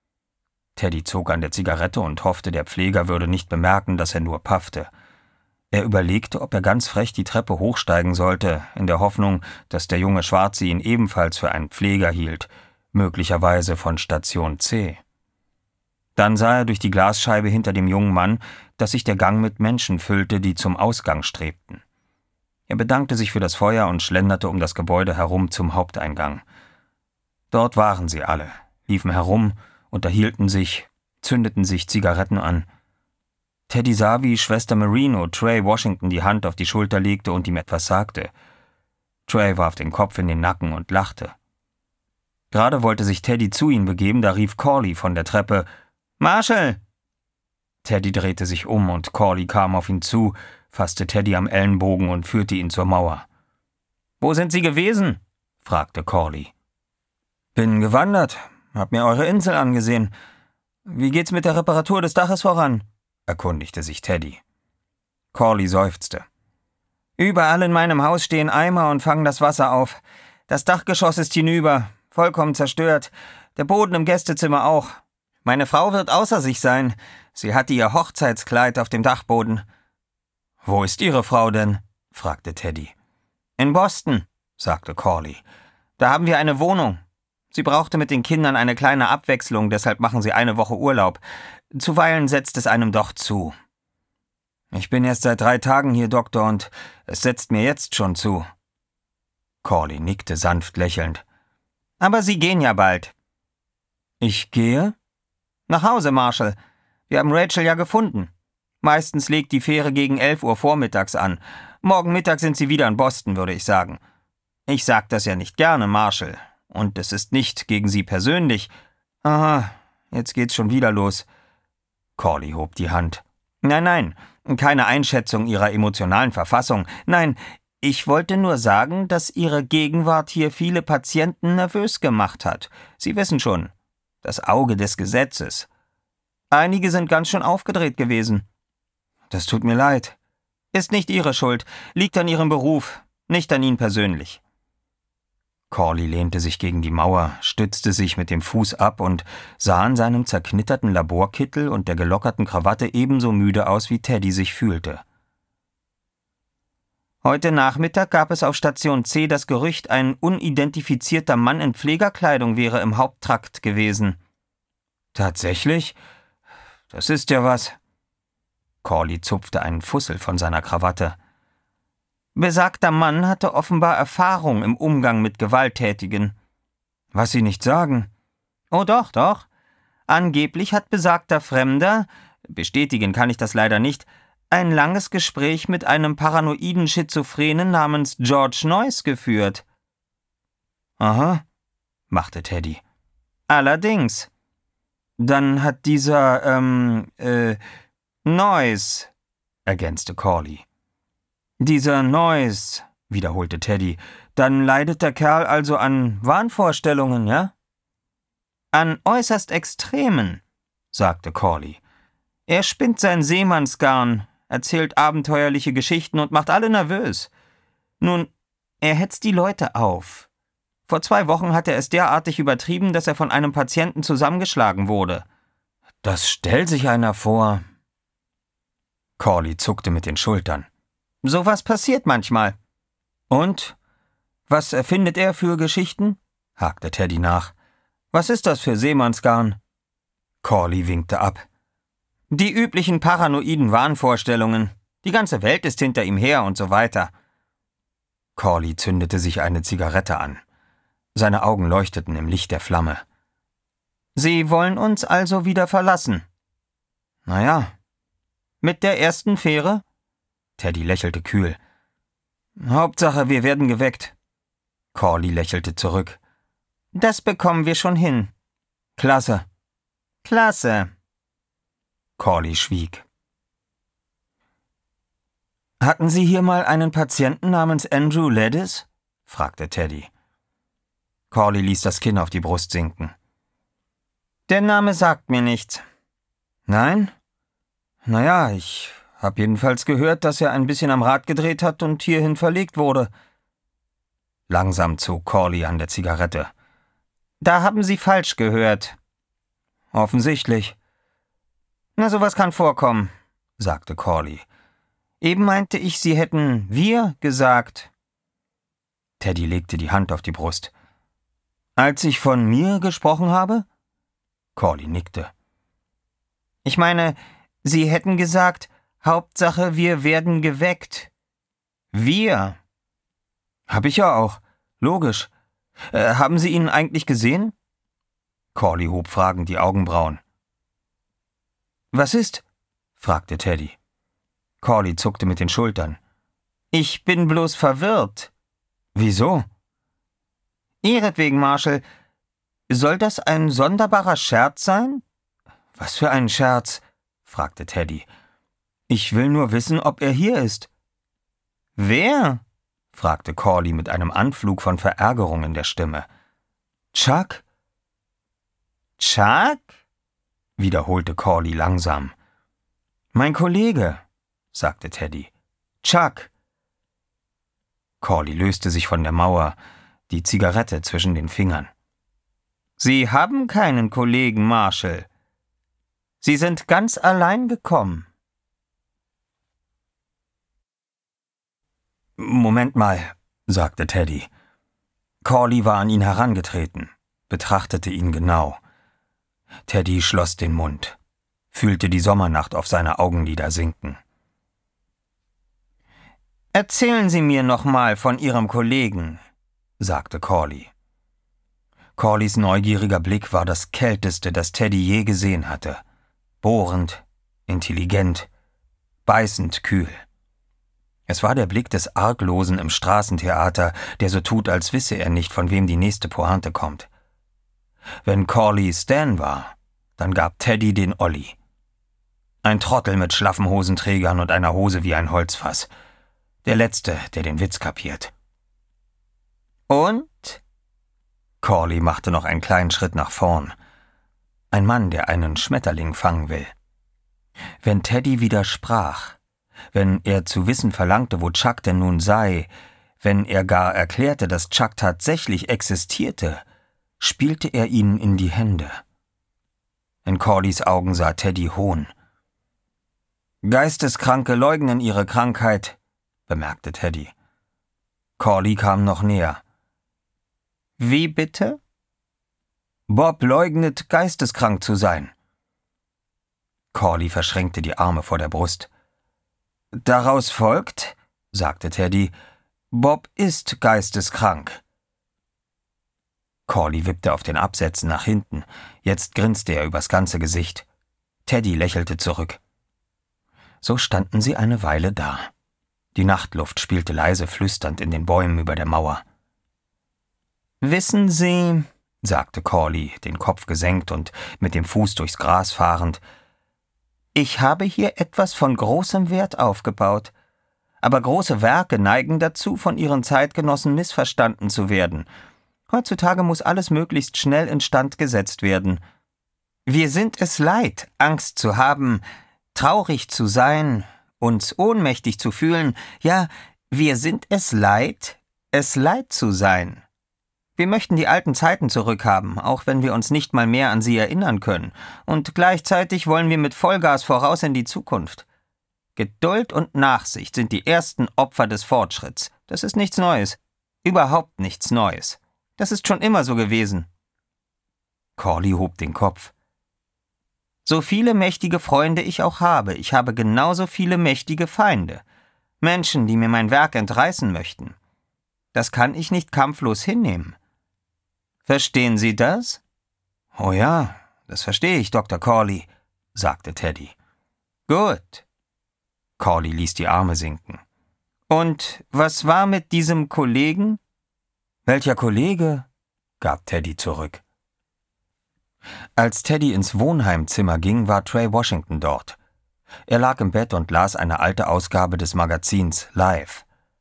Teddy zog an der Zigarette und hoffte, der Pfleger würde nicht bemerken, dass er nur paffte. Er überlegte, ob er ganz frech die Treppe hochsteigen sollte, in der Hoffnung, dass der junge Schwarze ihn ebenfalls für einen Pfleger hielt, möglicherweise von Station C. Dann sah er durch die Glasscheibe hinter dem jungen Mann, dass sich der Gang mit Menschen füllte, die zum Ausgang strebten. Er bedankte sich für das Feuer und schlenderte um das Gebäude herum zum Haupteingang. Dort waren sie alle, liefen herum, unterhielten sich, zündeten sich Zigaretten an. Teddy sah, wie Schwester Marino Trey Washington die Hand auf die Schulter legte und ihm etwas sagte. Trey warf den Kopf in den Nacken und lachte. Gerade wollte sich Teddy zu ihm begeben, da rief Corley von der Treppe: »Marshall!« Teddy drehte sich um und Corley kam auf ihn zu, fasste Teddy am Ellenbogen und führte ihn zur Mauer. »Wo sind Sie gewesen?« fragte Corley. »Bin gewandert, hab mir eure Insel angesehen. Wie geht's mit der Reparatur des Daches voran?« erkundigte sich Teddy. Corley seufzte. »Überall in meinem Haus stehen Eimer und fangen das Wasser auf. Das Dachgeschoss ist hinüber, vollkommen zerstört. Der Boden im Gästezimmer auch. Meine Frau wird außer sich sein. Sie hatte ihr Hochzeitskleid auf dem Dachboden.« »Wo ist Ihre Frau denn?« fragte Teddy. »In Boston«, sagte Corley. »Da haben wir eine Wohnung. Sie brauchte mit den Kindern eine kleine Abwechslung, deshalb machen sie eine Woche Urlaub. Zuweilen setzt es einem doch zu.« »Ich bin erst seit drei Tagen hier, Doktor, und es setzt mir jetzt schon zu.« Corley nickte sanft lächelnd. »Aber Sie gehen ja bald.« »Ich gehe?« »Nach Hause, Marshall. Wir haben Rachel ja gefunden. Meistens legt die Fähre gegen elf Uhr vormittags an. Morgen Mittag sind sie wieder in Boston, würde ich sagen. Ich sag das ja nicht gerne, Marshall. Und es ist nicht gegen Sie persönlich. Aha, jetzt geht's schon wieder los.« Corley hob die Hand. »Nein, nein, keine Einschätzung Ihrer emotionalen Verfassung. Nein, ich wollte nur sagen, dass Ihre Gegenwart hier viele Patienten nervös gemacht hat. Sie wissen schon, das Auge des Gesetzes. Einige sind ganz schön aufgedreht gewesen.« »Das tut mir leid.« »Ist nicht Ihre Schuld, liegt an Ihrem Beruf, nicht an Ihnen persönlich.« Corley lehnte sich gegen die Mauer, stützte sich mit dem Fuß ab und sah in seinem zerknitterten Laborkittel und der gelockerten Krawatte ebenso müde aus, wie Teddy sich fühlte. »Heute Nachmittag gab es auf Station C das Gerücht, ein unidentifizierter Mann in Pflegerkleidung wäre im Haupttrakt gewesen.« »Tatsächlich? Das ist ja was.« Corley zupfte einen Fussel von seiner Krawatte. »Besagter Mann hatte offenbar Erfahrung im Umgang mit Gewalttätigen.« »Was Sie nicht sagen?« »Oh doch, doch. Angeblich hat besagter Fremder, bestätigen kann ich das leider nicht, ein langes Gespräch mit einem paranoiden Schizophrenen namens George Noyes geführt. Aha, machte Teddy. Allerdings. Dann hat dieser, ähm, äh, Noyes, ergänzte Corley. Dieser Noyes, wiederholte Teddy. Dann leidet der Kerl also an Wahnvorstellungen, ja? An äußerst extremen, sagte Corley. Er spinnt sein Seemannsgarn, erzählt abenteuerliche Geschichten und macht alle nervös. Nun, er hetzt die Leute auf. Vor zwei Wochen hat er es derartig übertrieben, dass er von einem Patienten zusammengeschlagen wurde. Das stellt sich einer vor. Corley zuckte mit den Schultern. Sowas passiert manchmal. Und? Was erfindet er für Geschichten? Hakte Teddy nach. Was ist das für Seemannsgarn? Corley winkte ab. Die üblichen paranoiden Wahnvorstellungen. Die ganze Welt ist hinter ihm her und so weiter. Corley zündete sich eine Zigarette an. Seine Augen leuchteten im Licht der Flamme. »Sie wollen uns also wieder verlassen?« »Naja.« »Mit der ersten Fähre?« Teddy lächelte kühl. »Hauptsache, wir werden geweckt.« Corley lächelte zurück. »Das bekommen wir schon hin.« »Klasse.« »Klasse.« Corley schwieg. »Hatten Sie hier mal einen Patienten namens Andrew Ledis?« fragte Teddy. Corley ließ das Kinn auf die Brust sinken. »Der Name sagt mir nichts.« »Nein? Naja, ich habe jedenfalls gehört, dass er ein bisschen am Rad gedreht hat und hierhin verlegt wurde.« Langsam zog Corley an der Zigarette. »Da haben Sie falsch gehört.« »Offensichtlich.« »Na, sowas kann vorkommen«, sagte Corley. »Eben meinte ich, Sie hätten wir gesagt.« Teddy legte die Hand auf die Brust. »Als ich von mir gesprochen habe?« Corley nickte. »Ich meine, Sie hätten gesagt, Hauptsache, wir werden geweckt. Wir.« »Hab ich ja auch. Logisch. Äh, haben Sie ihn eigentlich gesehen?« Corley hob fragend die Augenbrauen. »Was ist?« fragte Teddy. Corley zuckte mit den Schultern. »Ich bin bloß verwirrt.« »Wieso?« »Ihretwegen, Marshall. Soll das ein sonderbarer Scherz sein?« »Was für ein Scherz?« fragte Teddy. »Ich will nur wissen, ob er hier ist.« »Wer?« fragte Corley mit einem Anflug von Verärgerung in der Stimme. »Chuck?« »Chuck?« wiederholte Corley langsam. »Mein Kollege«, sagte Teddy. »Chuck.« Corley löste sich von der Mauer, die Zigarette zwischen den Fingern. »Sie haben keinen Kollegen, Marshall. Sie sind ganz allein gekommen.« »Moment mal«, sagte Teddy. Corley war an ihn herangetreten, betrachtete ihn genau. Teddy schloss den Mund, fühlte die Sommernacht auf seine Augenlider sinken. »Erzählen Sie mir noch mal von Ihrem Kollegen«, sagte Corley. Corleys neugieriger Blick war das Kälteste, das Teddy je gesehen hatte. Bohrend, intelligent, beißend kühl. Es war der Blick des Arglosen im Straßentheater, der so tut, als wisse er nicht, von wem die nächste Pointe kommt. Wenn Corley Stan war, dann gab Teddy den Olli. Ein Trottel mit schlaffen Hosenträgern und einer Hose wie ein Holzfass. Der Letzte, der den Witz kapiert. »Und?« Corley machte noch einen kleinen Schritt nach vorn. Ein Mann, der einen Schmetterling fangen will. Wenn Teddy widersprach, wenn er zu wissen verlangte, wo Chuck denn nun sei, wenn er gar erklärte, dass Chuck tatsächlich existierte, spielte er ihnen in die Hände. In Corleys Augen sah Teddy Hohn. »Geisteskranke leugnen ihre Krankheit«, bemerkte Teddy. Corley kam noch näher. »Wie bitte?« »Bob leugnet, geisteskrank zu sein.« Corley verschränkte die Arme vor der Brust. »Daraus folgt«, sagte Teddy, »Bob ist geisteskrank.« Corley wippte auf den Absätzen nach hinten. Jetzt grinste er übers ganze Gesicht. Teddy lächelte zurück. So standen sie eine Weile da. Die Nachtluft spielte leise flüsternd in den Bäumen über der Mauer. »Wissen Sie«, sagte Corley, den Kopf gesenkt und mit dem Fuß durchs Gras fahrend, »ich habe hier etwas von großem Wert aufgebaut. Aber große Werke neigen dazu, von ihren Zeitgenossen missverstanden zu werden. Heutzutage muss alles möglichst schnell instand gesetzt werden. Wir sind es leid, Angst zu haben, traurig zu sein, uns ohnmächtig zu fühlen. Ja, wir sind es leid, es leid zu sein. Wir möchten die alten Zeiten zurückhaben, auch wenn wir uns nicht mal mehr an sie erinnern können. Und gleichzeitig wollen wir mit Vollgas voraus in die Zukunft. Geduld und Nachsicht sind die ersten Opfer des Fortschritts. Das ist nichts Neues. Überhaupt nichts Neues. Das ist schon immer so gewesen.« Corley hob den Kopf. »So viele mächtige Freunde ich auch habe, ich habe genauso viele mächtige Feinde. Menschen, die mir mein Werk entreißen möchten. Das kann ich nicht kampflos hinnehmen. Verstehen Sie das?« »Oh ja, das verstehe ich, Doktor Corley«, sagte Teddy. »Gut.« Corley ließ die Arme sinken. »Und was war mit diesem Kollegen?« »Welcher Kollege?« gab Teddy zurück. Als Teddy ins Wohnheimzimmer ging, war Trey Washington dort. Er lag im Bett und las eine alte Ausgabe des Magazins Live.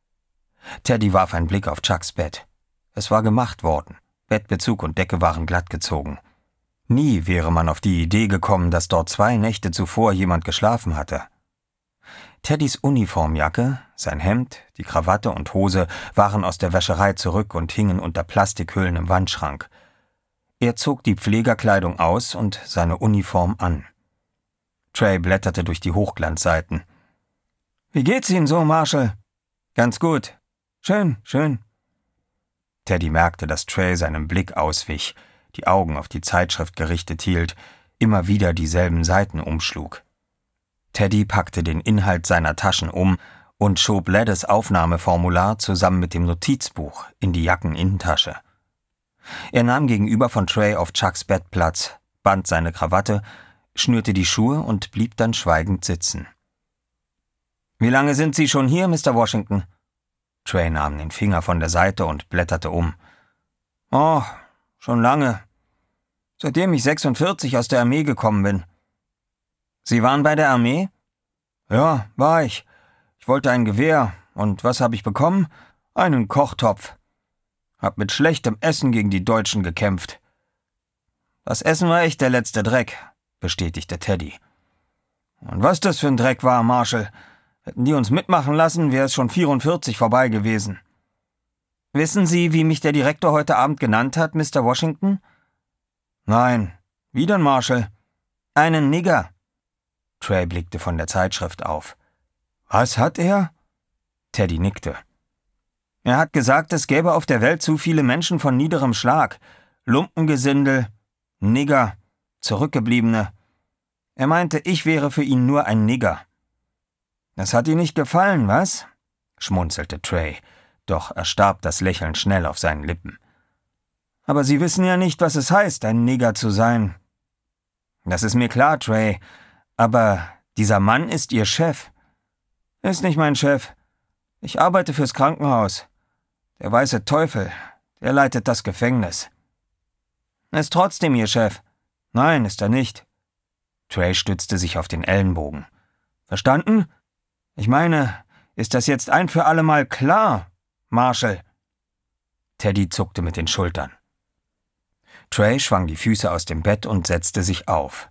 Teddy warf einen Blick auf Chucks Bett. Es war gemacht worden. Bettbezug und Decke waren glatt gezogen. Nie wäre man auf die Idee gekommen, dass dort zwei Nächte zuvor jemand geschlafen hatte. Teddys Uniformjacke, sein Hemd, die Krawatte und Hose waren aus der Wäscherei zurück und hingen unter Plastikhüllen im Wandschrank. Er zog die Pflegerkleidung aus und seine Uniform an. Trey blätterte durch die Hochglanzseiten. »Wie geht's Ihnen so, Marshall?« »Ganz gut. Schön, schön.« Teddy merkte, dass Trey seinem Blick auswich, die Augen auf die Zeitschrift gerichtet hielt, immer wieder dieselben Seiten umschlug. Teddy packte den Inhalt seiner Taschen um und schob Leddes Aufnahmeformular zusammen mit dem Notizbuch in die Jackeninnentasche. Er nahm gegenüber von Trey auf Chucks Bett Platz, band seine Krawatte, schnürte die Schuhe und blieb dann schweigend sitzen. »Wie lange sind Sie schon hier, Mister Washington?« Trey nahm den Finger von der Seite und blätterte um. »Oh, schon lange. Seitdem ich sechsundvierzig aus der Armee gekommen bin.« »Sie waren bei der Armee?« »Ja, war ich. Ich wollte ein Gewehr. Und was habe ich bekommen? Einen Kochtopf. Hab mit schlechtem Essen gegen die Deutschen gekämpft.« »Das Essen war echt der letzte Dreck«, bestätigte Teddy. »Und was das für ein Dreck war, Marshall. Hätten die uns mitmachen lassen, wäre es schon vierundvierzig vorbei gewesen.« »Wissen Sie, wie mich der Direktor heute Abend genannt hat, Mister Washington?« »Nein. Wie denn, Marshall?« »Einen Nigger.« Trey blickte von der Zeitschrift auf. »Was hat er?« Teddy nickte. »Er hat gesagt, es gäbe auf der Welt zu viele Menschen von niederem Schlag. Lumpengesindel, Nigger, Zurückgebliebene. Er meinte, ich wäre für ihn nur ein Nigger.« »Das hat Ihnen nicht gefallen, was?« schmunzelte Trey, doch erstarb das Lächeln schnell auf seinen Lippen. »Aber Sie wissen ja nicht, was es heißt, ein Nigger zu sein.« »Das ist mir klar, Trey, aber dieser Mann ist Ihr Chef.« »Ist nicht mein Chef. Ich arbeite fürs Krankenhaus. Der weiße Teufel, der leitet das Gefängnis.« »Ist trotzdem Ihr Chef.« »Nein, ist er nicht.« Trey stützte sich auf den Ellenbogen. »Verstanden? Ich meine, ist das jetzt ein für alle Mal klar, Marshall?« Teddy zuckte mit den Schultern. Trey schwang die Füße aus dem Bett und setzte sich auf.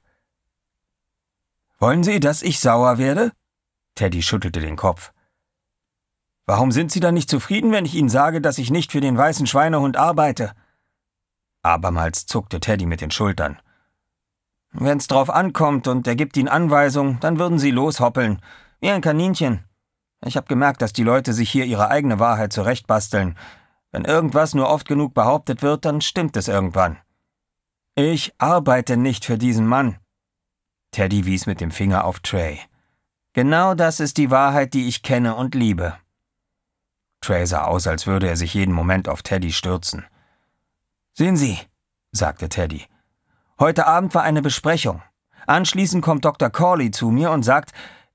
»Wollen Sie, dass ich sauer werde?« Teddy schüttelte den Kopf. »Warum sind Sie dann nicht zufrieden, wenn ich Ihnen sage, dass ich nicht für den weißen Schweinehund arbeite?« Abermals zuckte Teddy mit den Schultern. »Wenn's drauf ankommt und er gibt Ihnen Anweisungen, dann würden Sie loshoppeln, wie ein Kaninchen. Ich habe gemerkt, dass die Leute sich hier ihre eigene Wahrheit zurechtbasteln. Wenn irgendwas nur oft genug behauptet wird, dann stimmt es irgendwann. Ich arbeite nicht für diesen Mann.« Teddy wies mit dem Finger auf Trey. »Genau das ist die Wahrheit, die ich kenne und liebe.« Trey sah aus, als würde er sich jeden Moment auf Teddy stürzen. »Sehen Sie«, sagte Teddy, »heute Abend war eine Besprechung. Anschließend kommt Doktor Corley zu mir und sagt,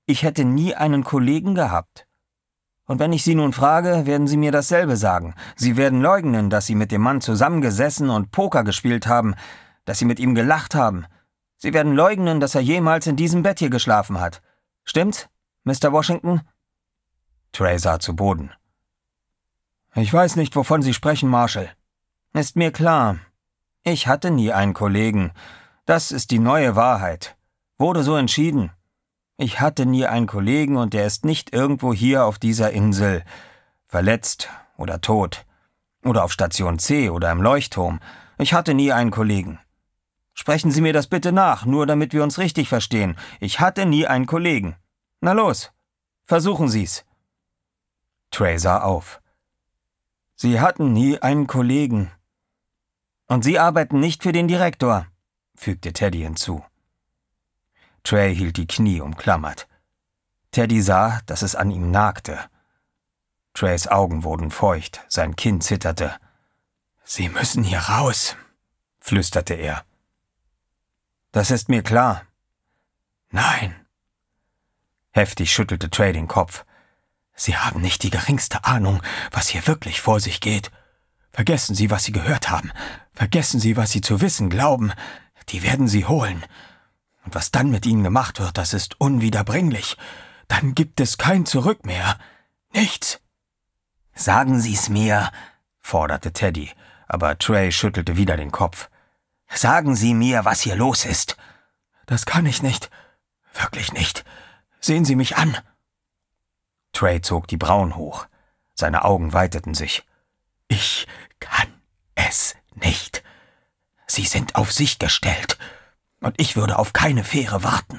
ich hätte nie einen Kollegen gehabt. Und wenn ich Sie nun frage, werden Sie mir dasselbe sagen. Sie werden leugnen, dass Sie mit dem Mann zusammengesessen und Poker gespielt haben, dass Sie mit ihm gelacht haben. Sie werden leugnen, dass er jemals in diesem Bett hier geschlafen hat. Stimmt's, Mister Washington?« Trey sah zu Boden. »Ich weiß nicht, wovon Sie sprechen, Marshall.« »Ist mir klar. Ich hatte nie einen Kollegen. Das ist die neue Wahrheit. Wurde so entschieden. Ich hatte nie einen Kollegen und er ist nicht irgendwo hier auf dieser Insel, verletzt oder tot. Oder auf Station C oder im Leuchtturm. Ich hatte nie einen Kollegen. Sprechen Sie mir das bitte nach, nur damit wir uns richtig verstehen. Ich hatte nie einen Kollegen. Na los, versuchen Sie's.« Trey sah auf. »Sie hatten nie einen Kollegen. Und Sie arbeiten nicht für den Direktor«, fügte Teddy hinzu. Trey hielt die Knie umklammert. Teddy sah, dass es an ihm nagte. Treys Augen wurden feucht, sein Kinn zitterte. »Sie müssen hier raus«, flüsterte er. »Das ist mir klar.« »Nein.« Heftig schüttelte Trey den Kopf. »Sie haben nicht die geringste Ahnung, was hier wirklich vor sich geht. Vergessen Sie, was Sie gehört haben. Vergessen Sie, was Sie zu wissen glauben. Die werden Sie holen. Und was dann mit Ihnen gemacht wird, das ist unwiederbringlich. Dann gibt es kein Zurück mehr. Nichts.« »Sagen Sie's mir«, forderte Teddy, aber Trey schüttelte wieder den Kopf. »Sagen Sie mir, was hier los ist.« »Das kann ich nicht. Wirklich nicht. Sehen Sie mich an.« Trey zog die Brauen hoch. Seine Augen weiteten sich. »Ich kann es nicht. Sie sind auf sich gestellt. Und ich würde auf keine Fähre warten.«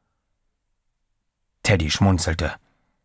Teddy schmunzelte.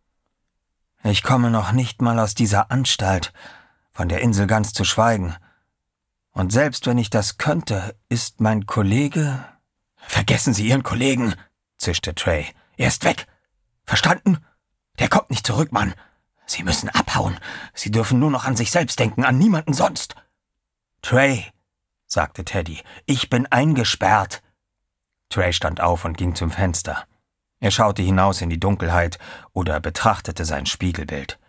»Ich komme noch nicht mal aus dieser Anstalt, von der Insel ganz zu schweigen. Und selbst wenn ich das könnte, ist mein Kollege...« »Vergessen Sie Ihren Kollegen«, zischte Trey. »Er ist weg. Verstanden? Der kommt nicht zurück, Mann. Sie müssen abhauen. Sie dürfen nur noch an sich selbst denken, an niemanden sonst.« »Trey«, sagte Teddy, »ich bin eingesperrt.« Trey stand auf und ging zum Fenster. Er schaute hinaus in die Dunkelheit oder betrachtete sein Spiegelbild.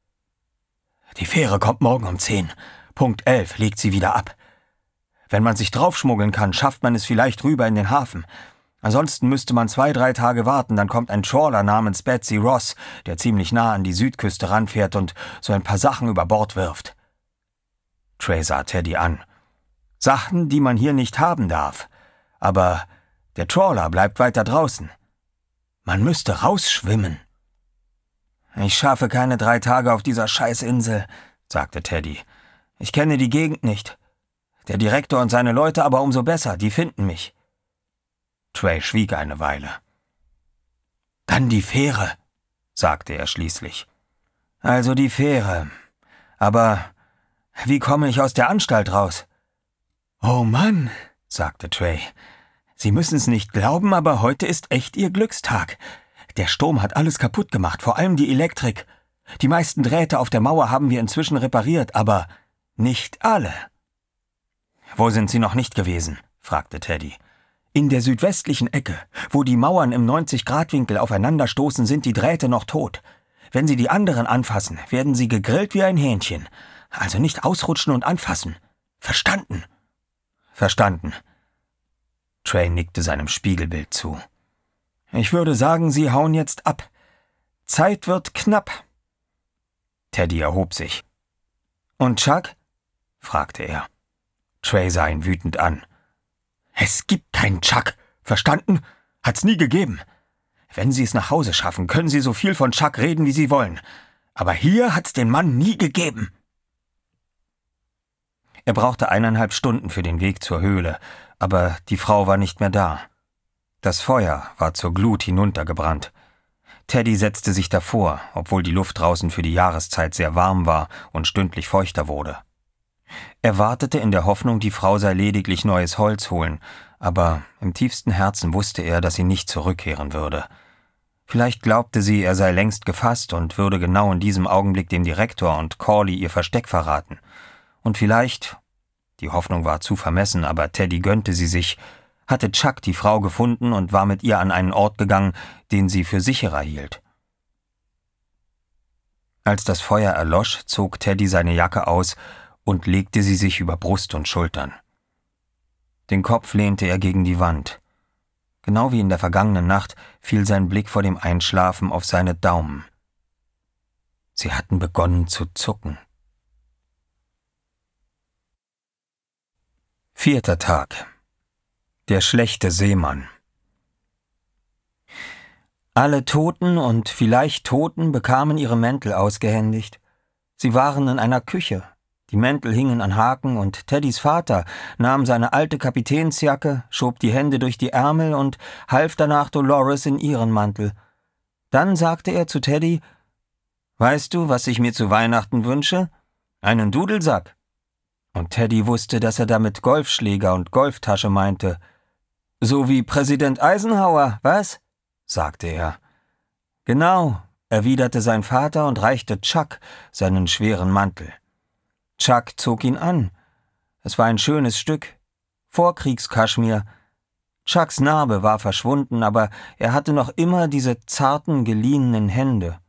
»Die Fähre kommt morgen um zehn. Punkt elf legt sie wieder ab. Wenn man sich draufschmuggeln kann, schafft man es vielleicht rüber in den Hafen. Ansonsten müsste man zwei, drei Tage warten, dann kommt ein Trawler namens Betsy Ross, der ziemlich nah an die Südküste ranfährt und so ein paar Sachen über Bord wirft.« Trey sah Teddy an. »Sachen, die man hier nicht haben darf. Aber der Trawler bleibt weiter draußen. Man müsste rausschwimmen.« »Ich schaffe keine drei Tage auf dieser Scheißinsel«, sagte Teddy. »Ich kenne die Gegend nicht. Der Direktor und seine Leute aber umso besser, die finden mich.« Trey schwieg eine Weile. »Dann die Fähre«, sagte er schließlich. »Also die Fähre. Aber wie komme ich aus der Anstalt raus?« »Oh Mann«, sagte Trey. »Sie müssen es nicht glauben, aber heute ist echt Ihr Glückstag. Der Sturm hat alles kaputt gemacht, vor allem die Elektrik. Die meisten Drähte auf der Mauer haben wir inzwischen repariert, aber nicht alle.« »Wo sind Sie noch nicht gewesen?« fragte Teddy. »In der südwestlichen Ecke, wo die Mauern im neunzig-Grad-Winkel aufeinanderstoßen, sind die Drähte noch tot. Wenn Sie die anderen anfassen, werden Sie gegrillt wie ein Hähnchen. Also nicht ausrutschen und anfassen. Verstanden?« »Verstanden.« Trey nickte seinem Spiegelbild zu. »Ich würde sagen, Sie hauen jetzt ab. Zeit wird knapp.« Teddy erhob sich. »Und Chuck?« fragte er. Trey sah ihn wütend an. »Es gibt keinen Chuck. Verstanden? Hat's nie gegeben. Wenn Sie es nach Hause schaffen, können Sie so viel von Chuck reden, wie Sie wollen. Aber hier hat's den Mann nie gegeben.« Er brauchte eineinhalb Stunden für den Weg zur Höhle, aber die Frau war nicht mehr da. Das Feuer war zur Glut hinuntergebrannt. Teddy setzte sich davor, obwohl die Luft draußen für die Jahreszeit sehr warm war und stündlich feuchter wurde. Er wartete in der Hoffnung, die Frau sei lediglich neues Holz holen, aber im tiefsten Herzen wusste er, dass sie nicht zurückkehren würde. Vielleicht glaubte sie, er sei längst gefasst und würde genau in diesem Augenblick dem Direktor und Corley ihr Versteck verraten. Und vielleicht, die Hoffnung war zu vermessen, aber Teddy gönnte sie sich, hatte Chuck die Frau gefunden und war mit ihr an einen Ort gegangen, den sie für sicherer hielt. Als das Feuer erlosch, zog Teddy seine Jacke aus und legte sie sich über Brust und Schultern. Den Kopf lehnte er gegen die Wand. Genau wie in der vergangenen Nacht fiel sein Blick vor dem Einschlafen auf seine Daumen. Sie hatten begonnen zu zucken. Vierter Tag. Der schlechte Seemann. Alle Toten und vielleicht Toten bekamen ihre Mäntel ausgehändigt. Sie waren in einer Küche. Die Mäntel hingen an Haken und Teddys Vater nahm seine alte Kapitänsjacke, schob die Hände durch die Ärmel und half danach Dolores in ihren Mantel. Dann sagte er zu Teddy: »Weißt du, was ich mir zu Weihnachten wünsche? Einen Dudelsack.« Und Teddy wusste, dass er damit Golfschläger und Golftasche meinte. »So wie Präsident Eisenhower, was?« sagte er. »Genau«, erwiderte sein Vater und reichte Chuck seinen schweren Mantel. Chuck zog ihn an. Es war ein schönes Stück. Vorkriegskaschmir. Chucks Narbe war verschwunden, aber er hatte noch immer diese zarten, geliehenen Hände.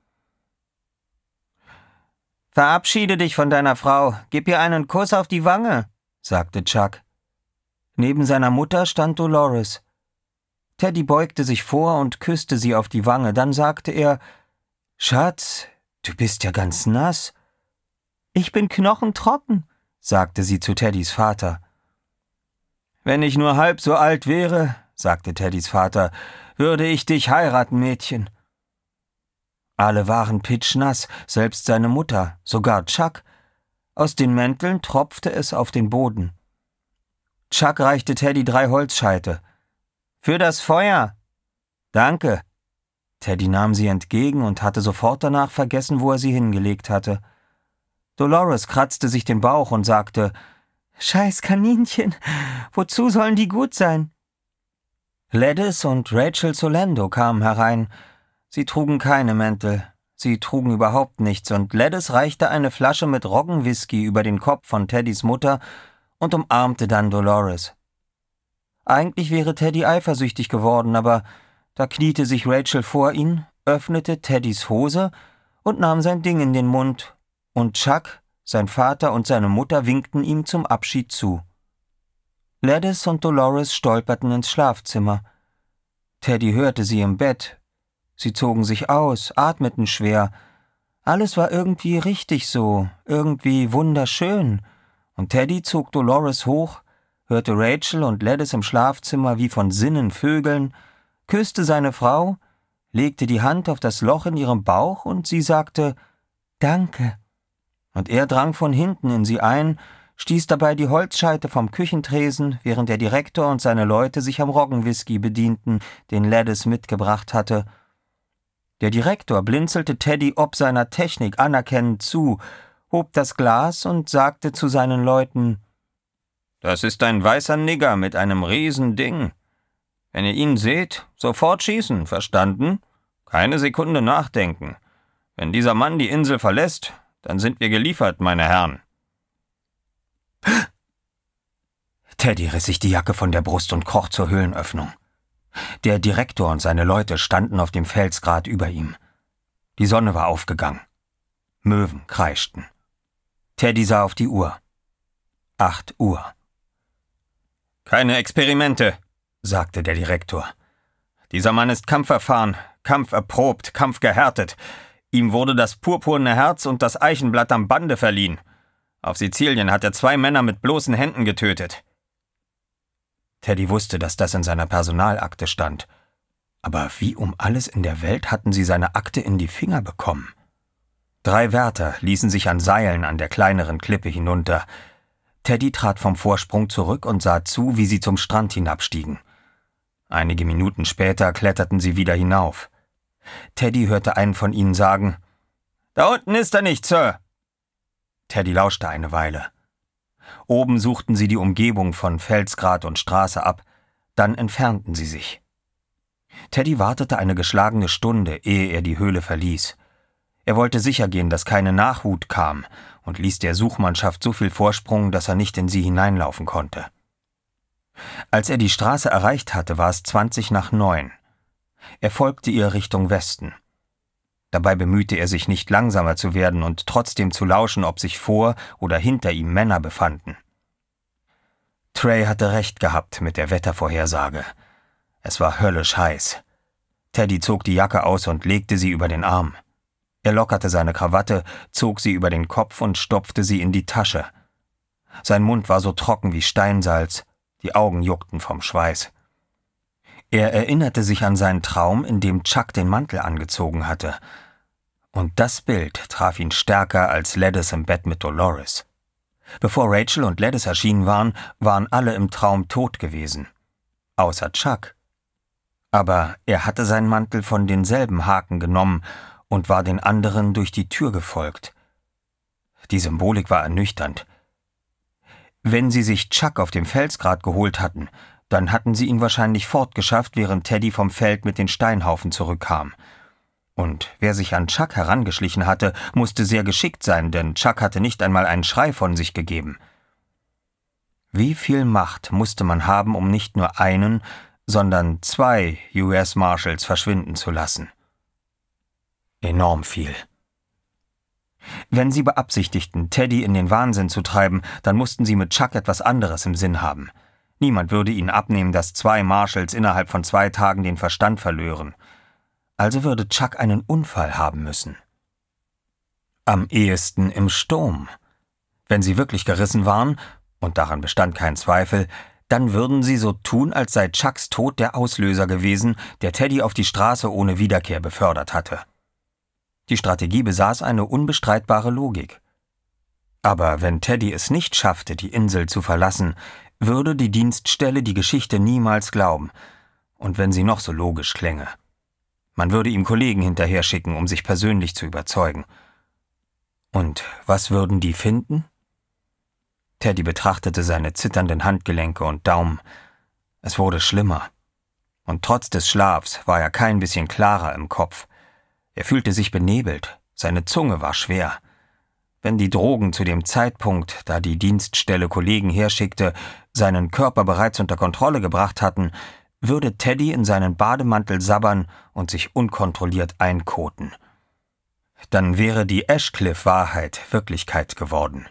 »Verabschiede dich von deiner Frau, gib ihr einen Kuss auf die Wange«, sagte Chuck. Neben seiner Mutter stand Dolores. Teddy beugte sich vor und küsste sie auf die Wange. Dann sagte er: »Schatz, du bist ja ganz nass.« »Ich bin knochentrocken«, sagte sie zu Teddys Vater. »Wenn ich nur halb so alt wäre«, sagte Teddys Vater, »würde ich dich heiraten, Mädchen.« Alle waren pitschnass, selbst seine Mutter, sogar Chuck. Aus den Mänteln tropfte es auf den Boden. Chuck reichte Teddy drei Holzscheite. »Für das Feuer!« »Danke.« Teddy nahm sie entgegen und hatte sofort danach vergessen, wo er sie hingelegt hatte. Dolores kratzte sich den Bauch und sagte: »Scheiß Kaninchen, wozu sollen die gut sein?« Gladys und Rachel Solendo kamen herein. Sie trugen keine Mäntel, sie trugen überhaupt nichts, und Gladys reichte eine Flasche mit Roggenwhisky über den Kopf von Teddys Mutter und umarmte dann Dolores. Eigentlich wäre Teddy eifersüchtig geworden, aber da kniete sich Rachel vor ihn, öffnete Teddys Hose und nahm sein Ding in den Mund, und Chuck, sein Vater und seine Mutter winkten ihm zum Abschied zu. Gladys und Dolores stolperten ins Schlafzimmer. Teddy hörte sie im Bett. Sie zogen sich aus, atmeten schwer. Alles war irgendwie richtig so, irgendwie wunderschön. Und Teddy zog Dolores hoch, hörte Rachel und Gladys im Schlafzimmer wie von Sinnen vögeln, küsste seine Frau, legte die Hand auf das Loch in ihrem Bauch und sie sagte: »Danke.« Und er drang von hinten in sie ein, stieß dabei die Holzscheite vom Küchentresen, während der Direktor und seine Leute sich am Roggenwhisky bedienten, den Gladys mitgebracht hatte. Der Direktor blinzelte Teddy ob seiner Technik anerkennend zu, hob das Glas und sagte zu seinen Leuten: »Das ist ein weißer Nigger mit einem Riesending. Wenn ihr ihn seht, sofort schießen, verstanden? Keine Sekunde nachdenken. Wenn dieser Mann die Insel verlässt, dann sind wir geliefert, meine Herren.« Teddy riss sich die Jacke von der Brust und kroch zur Höhlenöffnung. Der Direktor und seine Leute standen auf dem Felsgrat über ihm. Die Sonne war aufgegangen. Möwen kreischten. Teddy sah auf die Uhr. Acht Uhr. »Keine Experimente«, sagte der Direktor. »Dieser Mann ist kampferfahren, kampferprobt, kampfgehärtet. Ihm wurde das purpurne Herz und das Eichenblatt am Bande verliehen. Auf Sizilien hat er zwei Männer mit bloßen Händen getötet.« Teddy wusste, dass das in seiner Personalakte stand. Aber wie um alles in der Welt hatten sie seine Akte in die Finger bekommen? Drei Wärter ließen sich an Seilen an der kleineren Klippe hinunter. Teddy trat vom Vorsprung zurück und sah zu, wie sie zum Strand hinabstiegen. Einige Minuten später kletterten sie wieder hinauf. Teddy hörte einen von ihnen sagen: »Da unten ist er nicht, Sir!« Teddy lauschte eine Weile. Oben suchten sie die Umgebung von Felsgrat und Straße ab, dann entfernten sie sich. Teddy wartete eine geschlagene Stunde, ehe er die Höhle verließ. Er wollte sichergehen, dass keine Nachhut kam, und ließ der Suchmannschaft so viel Vorsprung, dass er nicht in sie hineinlaufen konnte. Als er die Straße erreicht hatte, war es zwanzig nach neun. Er folgte ihr Richtung Westen. Dabei bemühte er sich nicht langsamer zu werden und trotzdem zu lauschen, ob sich vor oder hinter ihm Männer befanden. Trey hatte recht gehabt mit der Wettervorhersage. Es war höllisch heiß. Teddy zog die Jacke aus und legte sie über den Arm. Er lockerte seine Krawatte, zog sie über den Kopf und stopfte sie in die Tasche. Sein Mund war so trocken wie Steinsalz, die Augen juckten vom Schweiß. Er erinnerte sich an seinen Traum, in dem Chuck den Mantel angezogen hatte. Und das Bild traf ihn stärker als Leddes im Bett mit Dolores. Bevor Rachel und Leddes erschienen waren, waren alle im Traum tot gewesen. Außer Chuck. Aber er hatte seinen Mantel von denselben Haken genommen und war den anderen durch die Tür gefolgt. Die Symbolik war ernüchternd. Wenn sie sich Chuck auf dem Felsgrat geholt hatten, dann hatten sie ihn wahrscheinlich fortgeschafft, während Teddy vom Feld mit den Steinhaufen zurückkam. Und wer sich an Chuck herangeschlichen hatte, musste sehr geschickt sein, denn Chuck hatte nicht einmal einen Schrei von sich gegeben. Wie viel Macht musste man haben, um nicht nur einen, sondern zwei U S Marshals verschwinden zu lassen? Enorm viel. Wenn sie beabsichtigten, Teddy in den Wahnsinn zu treiben, dann mussten sie mit Chuck etwas anderes im Sinn haben. Niemand würde ihnen abnehmen, dass zwei Marshals innerhalb von zwei Tagen den Verstand verlören. Also würde Chuck einen Unfall haben müssen. Am ehesten im Sturm. Wenn sie wirklich gerissen waren, und daran bestand kein Zweifel, dann würden sie so tun, als sei Chucks Tod der Auslöser gewesen, der Teddy auf die Straße ohne Wiederkehr befördert hatte. Die Strategie besaß eine unbestreitbare Logik. Aber wenn Teddy es nicht schaffte, die Insel zu verlassen, würde die Dienststelle die Geschichte niemals glauben, und wenn sie noch so logisch klänge. Man würde ihm Kollegen hinterher schicken, um sich persönlich zu überzeugen. Und was würden die finden? Teddy betrachtete seine zitternden Handgelenke und Daumen. Es wurde schlimmer. Und trotz des Schlafs war er kein bisschen klarer im Kopf. Er fühlte sich benebelt, seine Zunge war schwer. Wenn die Drogen zu dem Zeitpunkt, da die Dienststelle Kollegen herschickte, seinen Körper bereits unter Kontrolle gebracht hatten, würde Teddy in seinen Bademantel sabbern und sich unkontrolliert einkoten. Dann wäre die Ashcliff-Wahrheit Wirklichkeit geworden.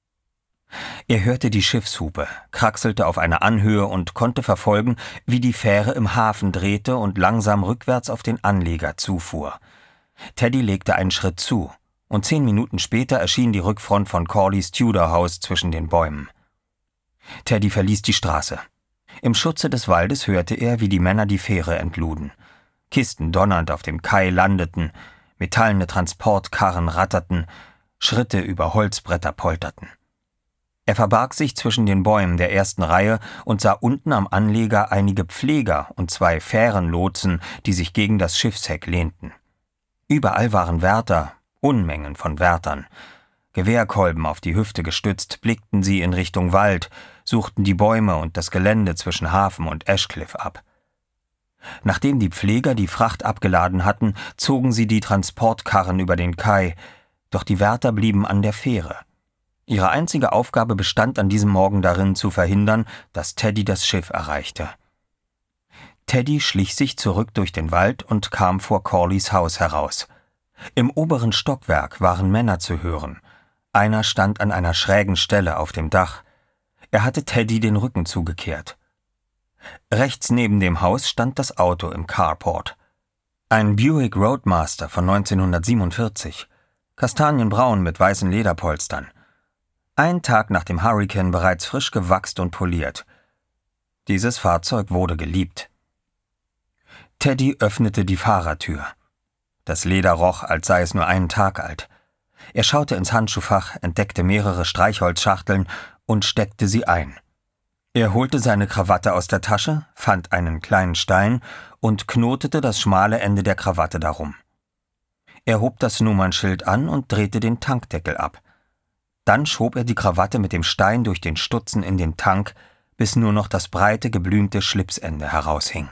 Er hörte die Schiffshupe, kraxelte auf einer Anhöhe und konnte verfolgen, wie die Fähre im Hafen drehte und langsam rückwärts auf den Anleger zufuhr. Teddy legte einen Schritt zu, und zehn Minuten später erschien die Rückfront von Corleys Tudor-Haus zwischen den Bäumen. Teddy verließ die Straße. Im Schutze des Waldes hörte er, wie die Männer die Fähre entluden. Kisten donnernd auf dem Kai landeten, metallene Transportkarren ratterten, Schritte über Holzbretter polterten. Er verbarg sich zwischen den Bäumen der ersten Reihe und sah unten am Anleger einige Pfleger und zwei Fährenlotsen, die sich gegen das Schiffsheck lehnten. Überall waren Wärter, Unmengen von Wärtern. Gewehrkolben auf die Hüfte gestützt, blickten sie in Richtung Wald, suchten die Bäume und das Gelände zwischen Hafen und Ashcliff ab. Nachdem die Pfleger die Fracht abgeladen hatten, zogen sie die Transportkarren über den Kai, doch die Wärter blieben an der Fähre. Ihre einzige Aufgabe bestand an diesem Morgen darin, zu verhindern, dass Teddy das Schiff erreichte. Teddy schlich sich zurück durch den Wald und kam vor Corleys Haus heraus. Im oberen Stockwerk waren Männer zu hören. Einer stand an einer schrägen Stelle auf dem Dach. Er hatte Teddy den Rücken zugekehrt. Rechts neben dem Haus stand das Auto im Carport. Ein Buick Roadmaster von neunzehnhundertsiebenundvierzig, kastanienbraun mit weißen Lederpolstern. Ein Tag nach dem Hurrikan bereits frisch gewachst und poliert. Dieses Fahrzeug wurde geliebt. Teddy öffnete die Fahrertür. Das Leder roch, als sei es nur einen Tag alt. Er schaute ins Handschuhfach, entdeckte mehrere Streichholzschachteln und steckte sie ein. Er holte seine Krawatte aus der Tasche, fand einen kleinen Stein und knotete das schmale Ende der Krawatte darum. Er hob das Nummernschild an und drehte den Tankdeckel ab. Dann schob er die Krawatte mit dem Stein durch den Stutzen in den Tank, bis nur noch das breite, geblümte Schlipsende heraushing.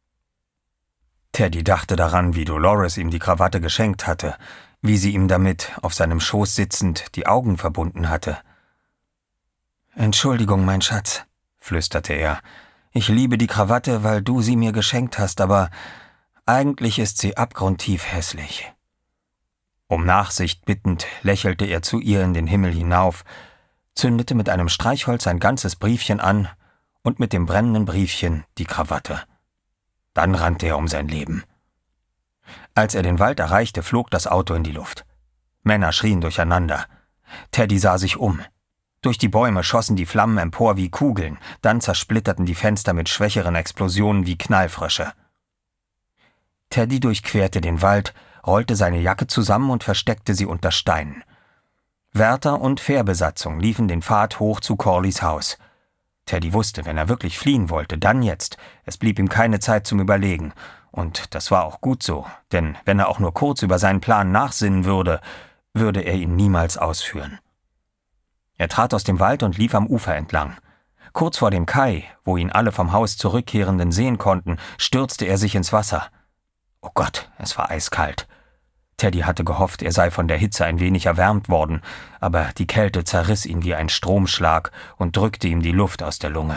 Teddy dachte daran, wie Dolores ihm die Krawatte geschenkt hatte, wie sie ihm damit, auf seinem Schoß sitzend, die Augen verbunden hatte. »Entschuldigung, mein Schatz«, flüsterte er, Ich liebe die Krawatte, weil du sie mir geschenkt hast, aber eigentlich ist sie abgrundtief hässlich.« Um Nachsicht bittend lächelte er zu ihr in den Himmel hinauf, zündete mit einem Streichholz ein ganzes Briefchen an und mit dem brennenden Briefchen die Krawatte. Dann rannte er um sein Leben. Als er den Wald erreichte, flog das Auto in die Luft. Männer schrien durcheinander. Teddy sah sich um. Durch die Bäume schossen die Flammen empor wie Kugeln, dann zersplitterten die Fenster mit schwächeren Explosionen wie Knallfrösche. Teddy durchquerte den Wald, rollte seine Jacke zusammen und versteckte sie unter Steinen. Wärter und Fährbesatzung liefen den Pfad hoch zu Corleys Haus. Teddy wusste, wenn er wirklich fliehen wollte, dann jetzt. Es blieb ihm keine Zeit zum Überlegen. Und das war auch gut so, denn wenn er auch nur kurz über seinen Plan nachsinnen würde, würde er ihn niemals ausführen. Er trat aus dem Wald und lief am Ufer entlang. Kurz vor dem Kai, wo ihn alle vom Haus Zurückkehrenden sehen konnten, stürzte er sich ins Wasser. Oh Gott, es war eiskalt. Teddy hatte gehofft, er sei von der Hitze ein wenig erwärmt worden, aber die Kälte zerriss ihn wie ein Stromschlag und drückte ihm die Luft aus der Lunge.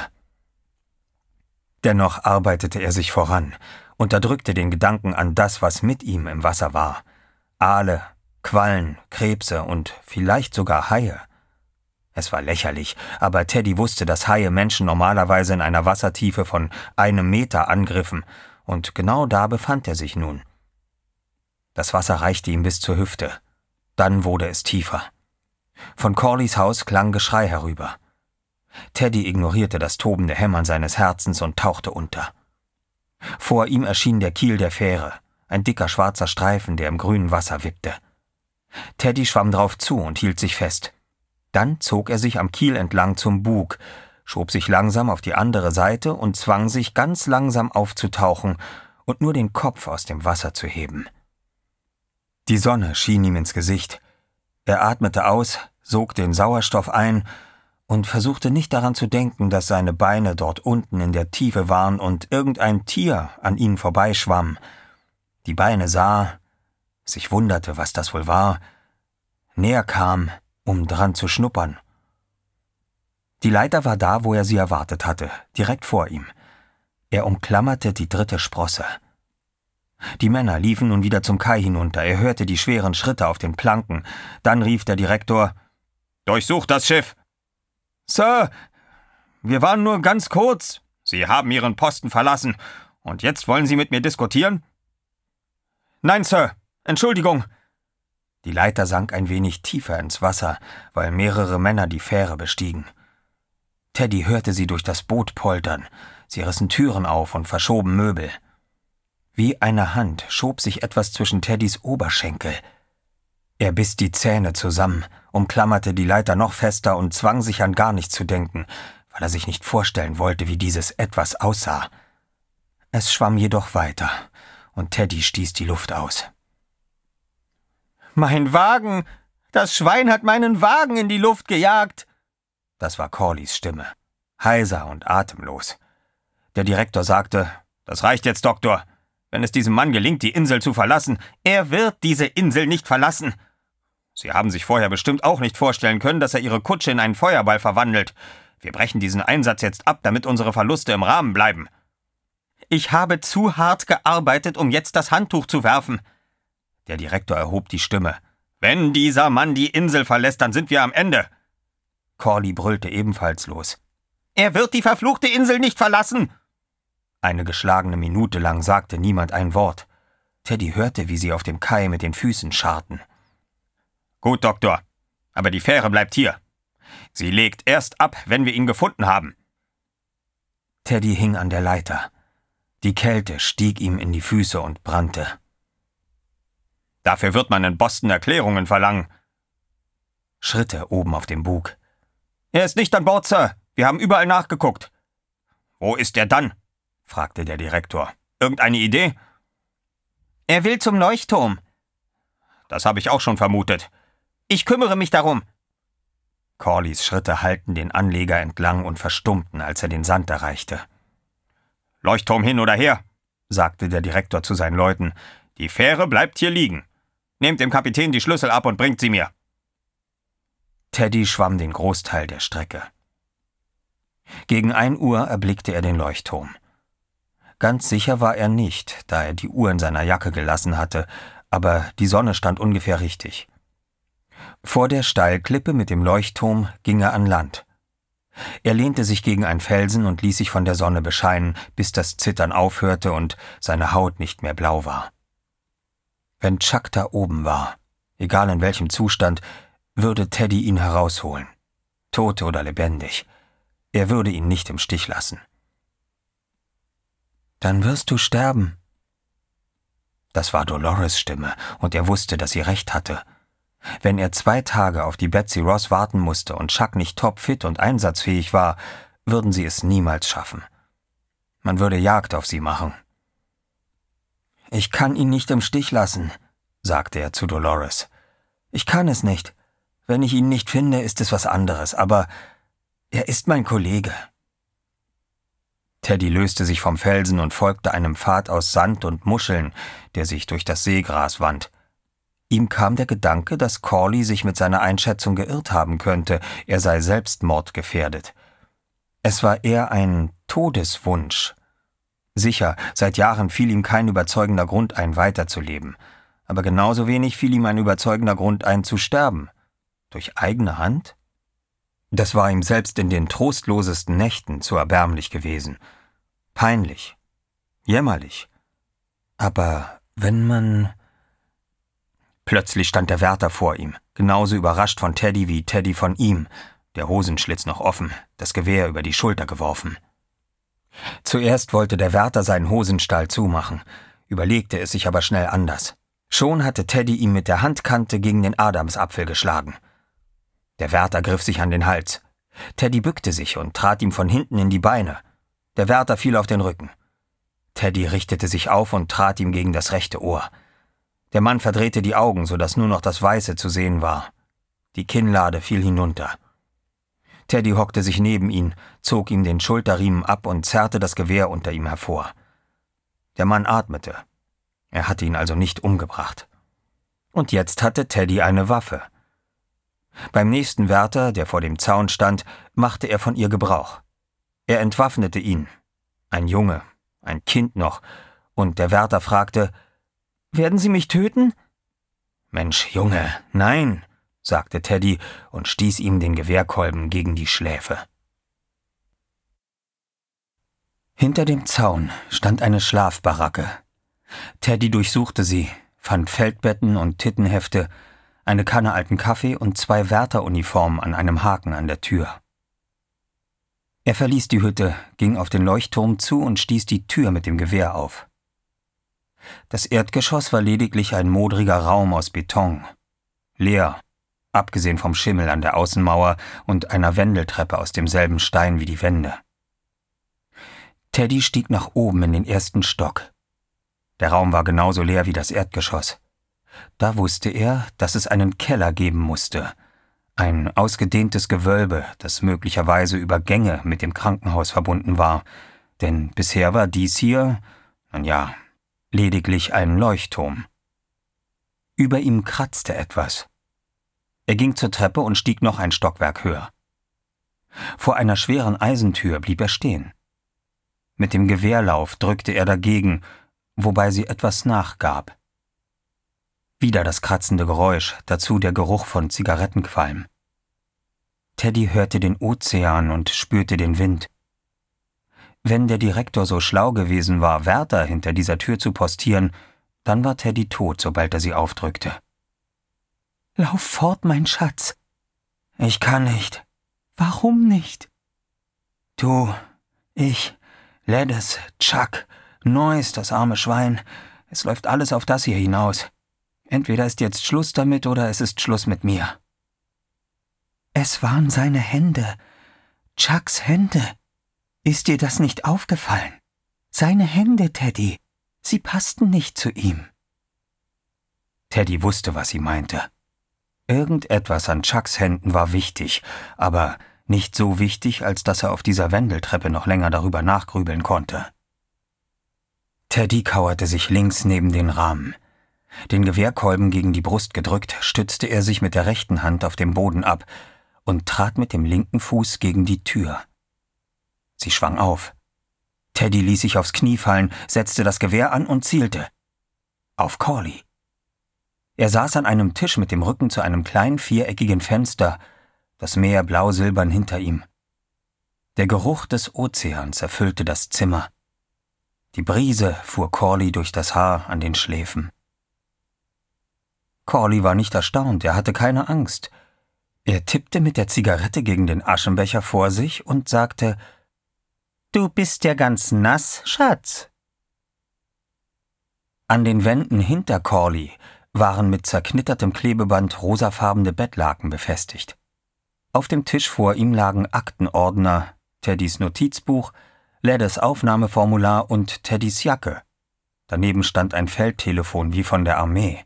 Dennoch arbeitete er sich voran, unterdrückte den Gedanken an das, was mit ihm im Wasser war. Aale, Quallen, Krebse und vielleicht sogar Haie. Es war lächerlich, aber Teddy wusste, dass Haie Menschen normalerweise in einer Wassertiefe von einem Meter angriffen, und genau da befand er sich nun. Das Wasser reichte ihm bis zur Hüfte. Dann wurde es tiefer. Von Corleys Haus klang Geschrei herüber. Teddy ignorierte das tobende Hämmern seines Herzens und tauchte unter. Vor ihm erschien der Kiel der Fähre, ein dicker schwarzer Streifen, der im grünen Wasser wippte. Teddy schwamm drauf zu und hielt sich fest. Dann zog er sich am Kiel entlang zum Bug, schob sich langsam auf die andere Seite und zwang sich, ganz langsam aufzutauchen und nur den Kopf aus dem Wasser zu heben. Die Sonne schien ihm ins Gesicht. Er atmete aus, sog den Sauerstoff ein und versuchte nicht daran zu denken, dass seine Beine dort unten in der Tiefe waren und irgendein Tier an ihnen vorbeischwamm. Die Beine sah, sich wunderte, was das wohl war, näher kam, um dran zu schnuppern. Die Leiter war da, wo er sie erwartet hatte, direkt vor ihm. Er umklammerte die dritte Sprosse. Die Männer liefen nun wieder zum Kai hinunter, er hörte die schweren Schritte auf den Planken. Dann rief der Direktor: »Durchsucht das Schiff!« »Sir, wir waren nur ganz kurz.« »Sie haben Ihren Posten verlassen. Und jetzt wollen Sie mit mir diskutieren?« »Nein, Sir. Entschuldigung.« Die Leiter sank ein wenig tiefer ins Wasser, weil mehrere Männer die Fähre bestiegen. Teddy hörte sie durch das Boot poltern. Sie rissen Türen auf und verschoben Möbel. Wie eine Hand schob sich etwas zwischen Teddys Oberschenkel. Er biss die Zähne zusammen, umklammerte die Leiter noch fester und zwang sich an gar nichts zu denken, weil er sich nicht vorstellen wollte, wie dieses Etwas aussah. Es schwamm jedoch weiter, und Teddy stieß die Luft aus. »Mein Wagen! Das Schwein hat meinen Wagen in die Luft gejagt!« Das war Corleys Stimme, heiser und atemlos. Der Direktor sagte: »Das reicht jetzt, Doktor. Wenn es diesem Mann gelingt, die Insel zu verlassen, er wird diese Insel nicht verlassen. Sie haben sich vorher bestimmt auch nicht vorstellen können, dass er Ihre Kutsche in einen Feuerball verwandelt. Wir brechen diesen Einsatz jetzt ab, damit unsere Verluste im Rahmen bleiben.« »Ich habe zu hart gearbeitet, um jetzt das Handtuch zu werfen.« Der Direktor erhob die Stimme. »Wenn dieser Mann die Insel verlässt, dann sind wir am Ende.« Corley brüllte ebenfalls los. »Er wird die verfluchte Insel nicht verlassen!« Eine geschlagene Minute lang sagte niemand ein Wort. Teddy hörte, wie sie auf dem Kai mit den Füßen scharrten. »Gut, Doktor, aber die Fähre bleibt hier. Sie legt erst ab, wenn wir ihn gefunden haben.« Teddy hing an der Leiter. Die Kälte stieg ihm in die Füße und brannte. »Dafür wird man in Boston Erklärungen verlangen.« Schritte oben auf dem Bug. »Er ist nicht an Bord, Sir. Wir haben überall nachgeguckt.« »Wo ist er dann?« fragte der Direktor. »Irgendeine Idee?« »Er will zum Leuchtturm.« »Das habe ich auch schon vermutet.« »Ich kümmere mich darum.« Corleys Schritte hallten den Anleger entlang und verstummten, als er den Sand erreichte. »Leuchtturm hin oder her«, sagte der Direktor zu seinen Leuten. »Die Fähre bleibt hier liegen. Nehmt dem Kapitän die Schlüssel ab und bringt sie mir.« Teddy schwamm den Großteil der Strecke. Gegen ein Uhr erblickte er den Leuchtturm. Ganz sicher war er nicht, da er die Uhr in seiner Jacke gelassen hatte, aber die Sonne stand ungefähr richtig. Vor der Steilklippe mit dem Leuchtturm ging er an Land. Er lehnte sich gegen einen Felsen und ließ sich von der Sonne bescheinen, bis das Zittern aufhörte und seine Haut nicht mehr blau war. Wenn Chuck da oben war, egal in welchem Zustand, würde Teddy ihn herausholen. Tot oder lebendig. Er würde ihn nicht im Stich lassen. »Dann wirst du sterben.« Das war Dolores' Stimme, und er wusste, dass sie recht hatte. Wenn er zwei Tage auf die Betsy Ross warten musste und Chuck nicht topfit und einsatzfähig war, würden sie es niemals schaffen. Man würde Jagd auf sie machen. »Ich kann ihn nicht im Stich lassen«, sagte er zu Dolores. »Ich kann es nicht. Wenn ich ihn nicht finde, ist es was anderes, aber er ist mein Kollege.« Teddy löste sich vom Felsen und folgte einem Pfad aus Sand und Muscheln, der sich durch das Seegras wand. Ihm kam der Gedanke, dass Corley sich mit seiner Einschätzung geirrt haben könnte, er sei selbstmordgefährdet. Es war eher ein Todeswunsch. Sicher, seit Jahren fiel ihm kein überzeugender Grund ein, weiterzuleben. Aber genauso wenig fiel ihm ein überzeugender Grund ein, zu sterben. Durch eigene Hand? Das war ihm selbst in den trostlosesten Nächten zu erbärmlich gewesen. Peinlich. Jämmerlich. Aber wenn man... Plötzlich stand der Wärter vor ihm, genauso überrascht von Teddy wie Teddy von ihm, der Hosenschlitz noch offen, das Gewehr über die Schulter geworfen. Zuerst wollte der Wärter seinen Hosenstall zumachen, überlegte es sich aber schnell anders. Schon hatte Teddy ihm mit der Handkante gegen den Adamsapfel geschlagen. Der Wärter griff sich an den Hals. Teddy bückte sich und trat ihm von hinten in die Beine. Der Wärter fiel auf den Rücken. Teddy richtete sich auf und trat ihm gegen das rechte Ohr. Der Mann verdrehte die Augen, sodass nur noch das Weiße zu sehen war. Die Kinnlade fiel hinunter. Teddy hockte sich neben ihn, zog ihm den Schulterriemen ab und zerrte das Gewehr unter ihm hervor. Der Mann atmete. Er hatte ihn also nicht umgebracht. Und jetzt hatte Teddy eine Waffe. Beim nächsten Wärter, der vor dem Zaun stand, machte er von ihr Gebrauch. Er entwaffnete ihn. Ein Junge, ein Kind noch, und der Wärter fragte: »Werden Sie mich töten?« »Mensch, Junge, nein«, sagte Teddy und stieß ihm den Gewehrkolben gegen die Schläfe. Hinter dem Zaun stand eine Schlafbaracke. Teddy durchsuchte sie, fand Feldbetten und Tittenhefte, eine Kanne alten Kaffee und zwei Wärteruniformen an einem Haken an der Tür. Er verließ die Hütte, ging auf den Leuchtturm zu und stieß die Tür mit dem Gewehr auf. Das Erdgeschoss war lediglich ein modriger Raum aus Beton. Leer, abgesehen vom Schimmel an der Außenmauer und einer Wendeltreppe aus demselben Stein wie die Wände. Teddy stieg nach oben in den ersten Stock. Der Raum war genauso leer wie das Erdgeschoss. Da wusste er, dass es einen Keller geben musste. Ein ausgedehntes Gewölbe, das möglicherweise über Gänge mit dem Krankenhaus verbunden war. Denn bisher war dies hier, nun ja, lediglich ein Leuchtturm. Über ihm kratzte etwas. Er ging zur Treppe und stieg noch ein Stockwerk höher. Vor einer schweren Eisentür blieb er stehen. Mit dem Gewehrlauf drückte er dagegen, wobei sie etwas nachgab. Wieder das kratzende Geräusch, dazu der Geruch von Zigarettenqualm. Teddy hörte den Ozean und spürte den Wind. Wenn der Direktor so schlau gewesen war, Wärter hinter dieser Tür zu postieren, dann war Teddy tot, sobald er sie aufdrückte. »Lauf fort, mein Schatz!« »Ich kann nicht.« »Warum nicht?« »Du, ich, Leddes, Chuck, Noyes, das arme Schwein, es läuft alles auf das hier hinaus. Entweder ist jetzt Schluss damit oder es ist Schluss mit mir.« »Es waren seine Hände, Chucks Hände. Ist dir das nicht aufgefallen? Seine Hände, Teddy, sie passten nicht zu ihm.« Teddy wusste, was sie meinte. Irgendetwas an Chucks Händen war wichtig, aber nicht so wichtig, als dass er auf dieser Wendeltreppe noch länger darüber nachgrübeln konnte. Teddy kauerte sich links neben den Rahmen. Den Gewehrkolben gegen die Brust gedrückt, stützte er sich mit der rechten Hand auf dem Boden ab und trat mit dem linken Fuß gegen die Tür. Sie schwang auf. Teddy ließ sich aufs Knie fallen, setzte das Gewehr an und zielte. Auf Corley. Er saß an einem Tisch mit dem Rücken zu einem kleinen viereckigen Fenster, das Meer blau-silbern hinter ihm. Der Geruch des Ozeans erfüllte das Zimmer. Die Brise fuhr Corley durch das Haar an den Schläfen. Corley war nicht erstaunt, er hatte keine Angst. Er tippte mit der Zigarette gegen den Aschenbecher vor sich und sagte: »Du bist ja ganz nass, Schatz.« An den Wänden hinter Corley waren mit zerknittertem Klebeband rosafarbene Bettlaken befestigt. Auf dem Tisch vor ihm lagen Aktenordner, Teddys Notizbuch, Leddes Aufnahmeformular und Teddys Jacke. Daneben stand ein Feldtelefon wie von der Armee.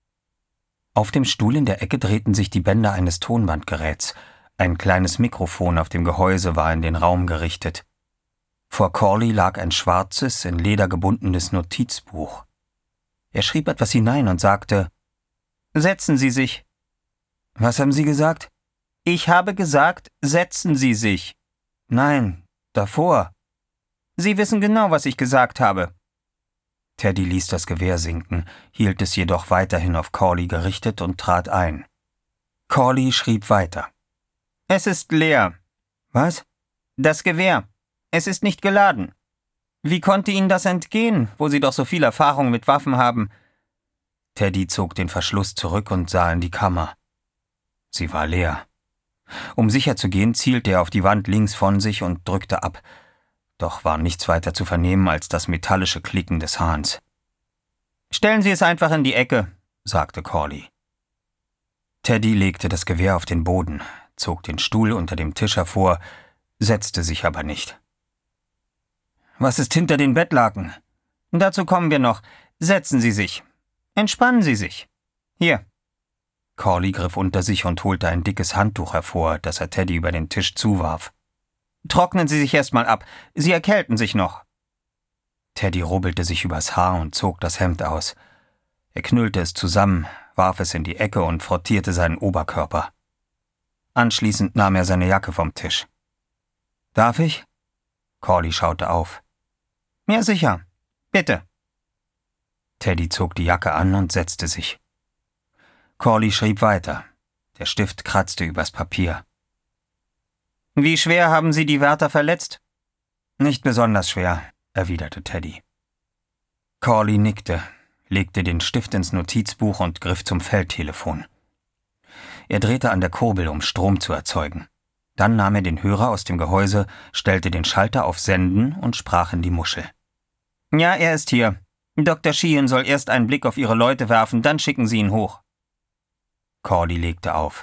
Auf dem Stuhl in der Ecke drehten sich die Bänder eines Tonbandgeräts. Ein kleines Mikrofon auf dem Gehäuse war in den Raum gerichtet. Vor Corley lag ein schwarzes, in Leder gebundenes Notizbuch. Er schrieb etwas hinein und sagte: »Setzen Sie sich.« »Was haben Sie gesagt?« »Ich habe gesagt, setzen Sie sich.« »Nein, davor.« »Sie wissen genau, was ich gesagt habe.« Teddy ließ das Gewehr sinken, hielt es jedoch weiterhin auf Corley gerichtet und trat ein. Corley schrieb weiter. »Es ist leer.« »Was?« »Das Gewehr. Es ist nicht geladen. Wie konnte Ihnen das entgehen, wo Sie doch so viel Erfahrung mit Waffen haben?« Teddy zog den Verschluss zurück und sah in die Kammer. Sie war leer. Um sicher zu gehen, zielte er auf die Wand links von sich und drückte ab. Doch war nichts weiter zu vernehmen als das metallische Klicken des Hahns. »Stellen Sie es einfach in die Ecke«, sagte Corley. Teddy legte das Gewehr auf den Boden, zog den Stuhl unter dem Tisch hervor, setzte sich aber nicht. »Was ist hinter den Bettlaken?« »Dazu kommen wir noch. Setzen Sie sich. Entspannen Sie sich. Hier.« Corley griff unter sich und holte ein dickes Handtuch hervor, das er Teddy über den Tisch zuwarf. »Trocknen Sie sich erst mal ab. Sie erkälten sich noch.« Teddy rubbelte sich übers Haar und zog das Hemd aus. Er knüllte es zusammen, warf es in die Ecke und frottierte seinen Oberkörper. Anschließend nahm er seine Jacke vom Tisch. »Darf ich?« Corley schaute auf. »Ja, sicher. Bitte.« Teddy zog die Jacke an und setzte sich. Corley schrieb weiter. Der Stift kratzte übers Papier. »Wie schwer haben Sie die Wärter verletzt?« »Nicht besonders schwer«, erwiderte Teddy. Corley nickte, legte den Stift ins Notizbuch und griff zum Feldtelefon. Er drehte an der Kurbel, um Strom zu erzeugen. Dann nahm er den Hörer aus dem Gehäuse, stellte den Schalter auf Senden und sprach in die Muschel. »Ja, er ist hier. Doktor Sheehan soll erst einen Blick auf Ihre Leute werfen, dann schicken Sie ihn hoch.« Corley legte auf.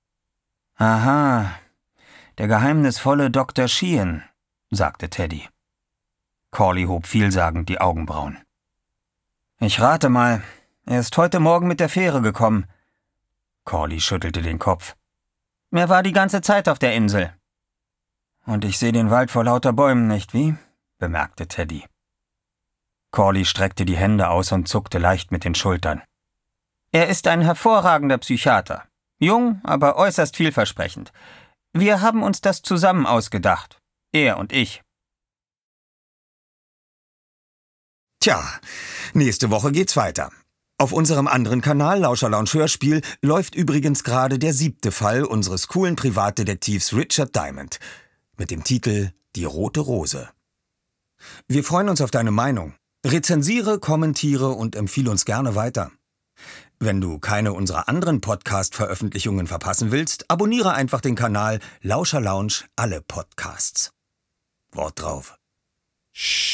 »Aha, der geheimnisvolle Doktor Sheehan«, sagte Teddy. Corley hob vielsagend die Augenbrauen. »Ich rate mal, er ist heute Morgen mit der Fähre gekommen.« Corley schüttelte den Kopf. »Er war die ganze Zeit auf der Insel.« »Und ich sehe den Wald vor lauter Bäumen nicht, wie?« bemerkte Teddy. Corley streckte die Hände aus und zuckte leicht mit den Schultern. »Er ist ein hervorragender Psychiater. Jung, aber äußerst vielversprechend. Wir haben uns das zusammen ausgedacht. Er und ich.« Tja, nächste Woche geht's weiter. Auf unserem anderen Kanal, Lauscher Lounge Hörspiel, läuft übrigens gerade der siebte Fall unseres coolen Privatdetektivs Richard Diamond mit dem Titel Die rote Rose. Wir freuen uns auf deine Meinung. Rezensiere, kommentiere und empfehle uns gerne weiter. Wenn du keine unserer anderen Podcast-Veröffentlichungen verpassen willst, abonniere einfach den Kanal Lauscher Lounge alle Podcasts. Wort drauf.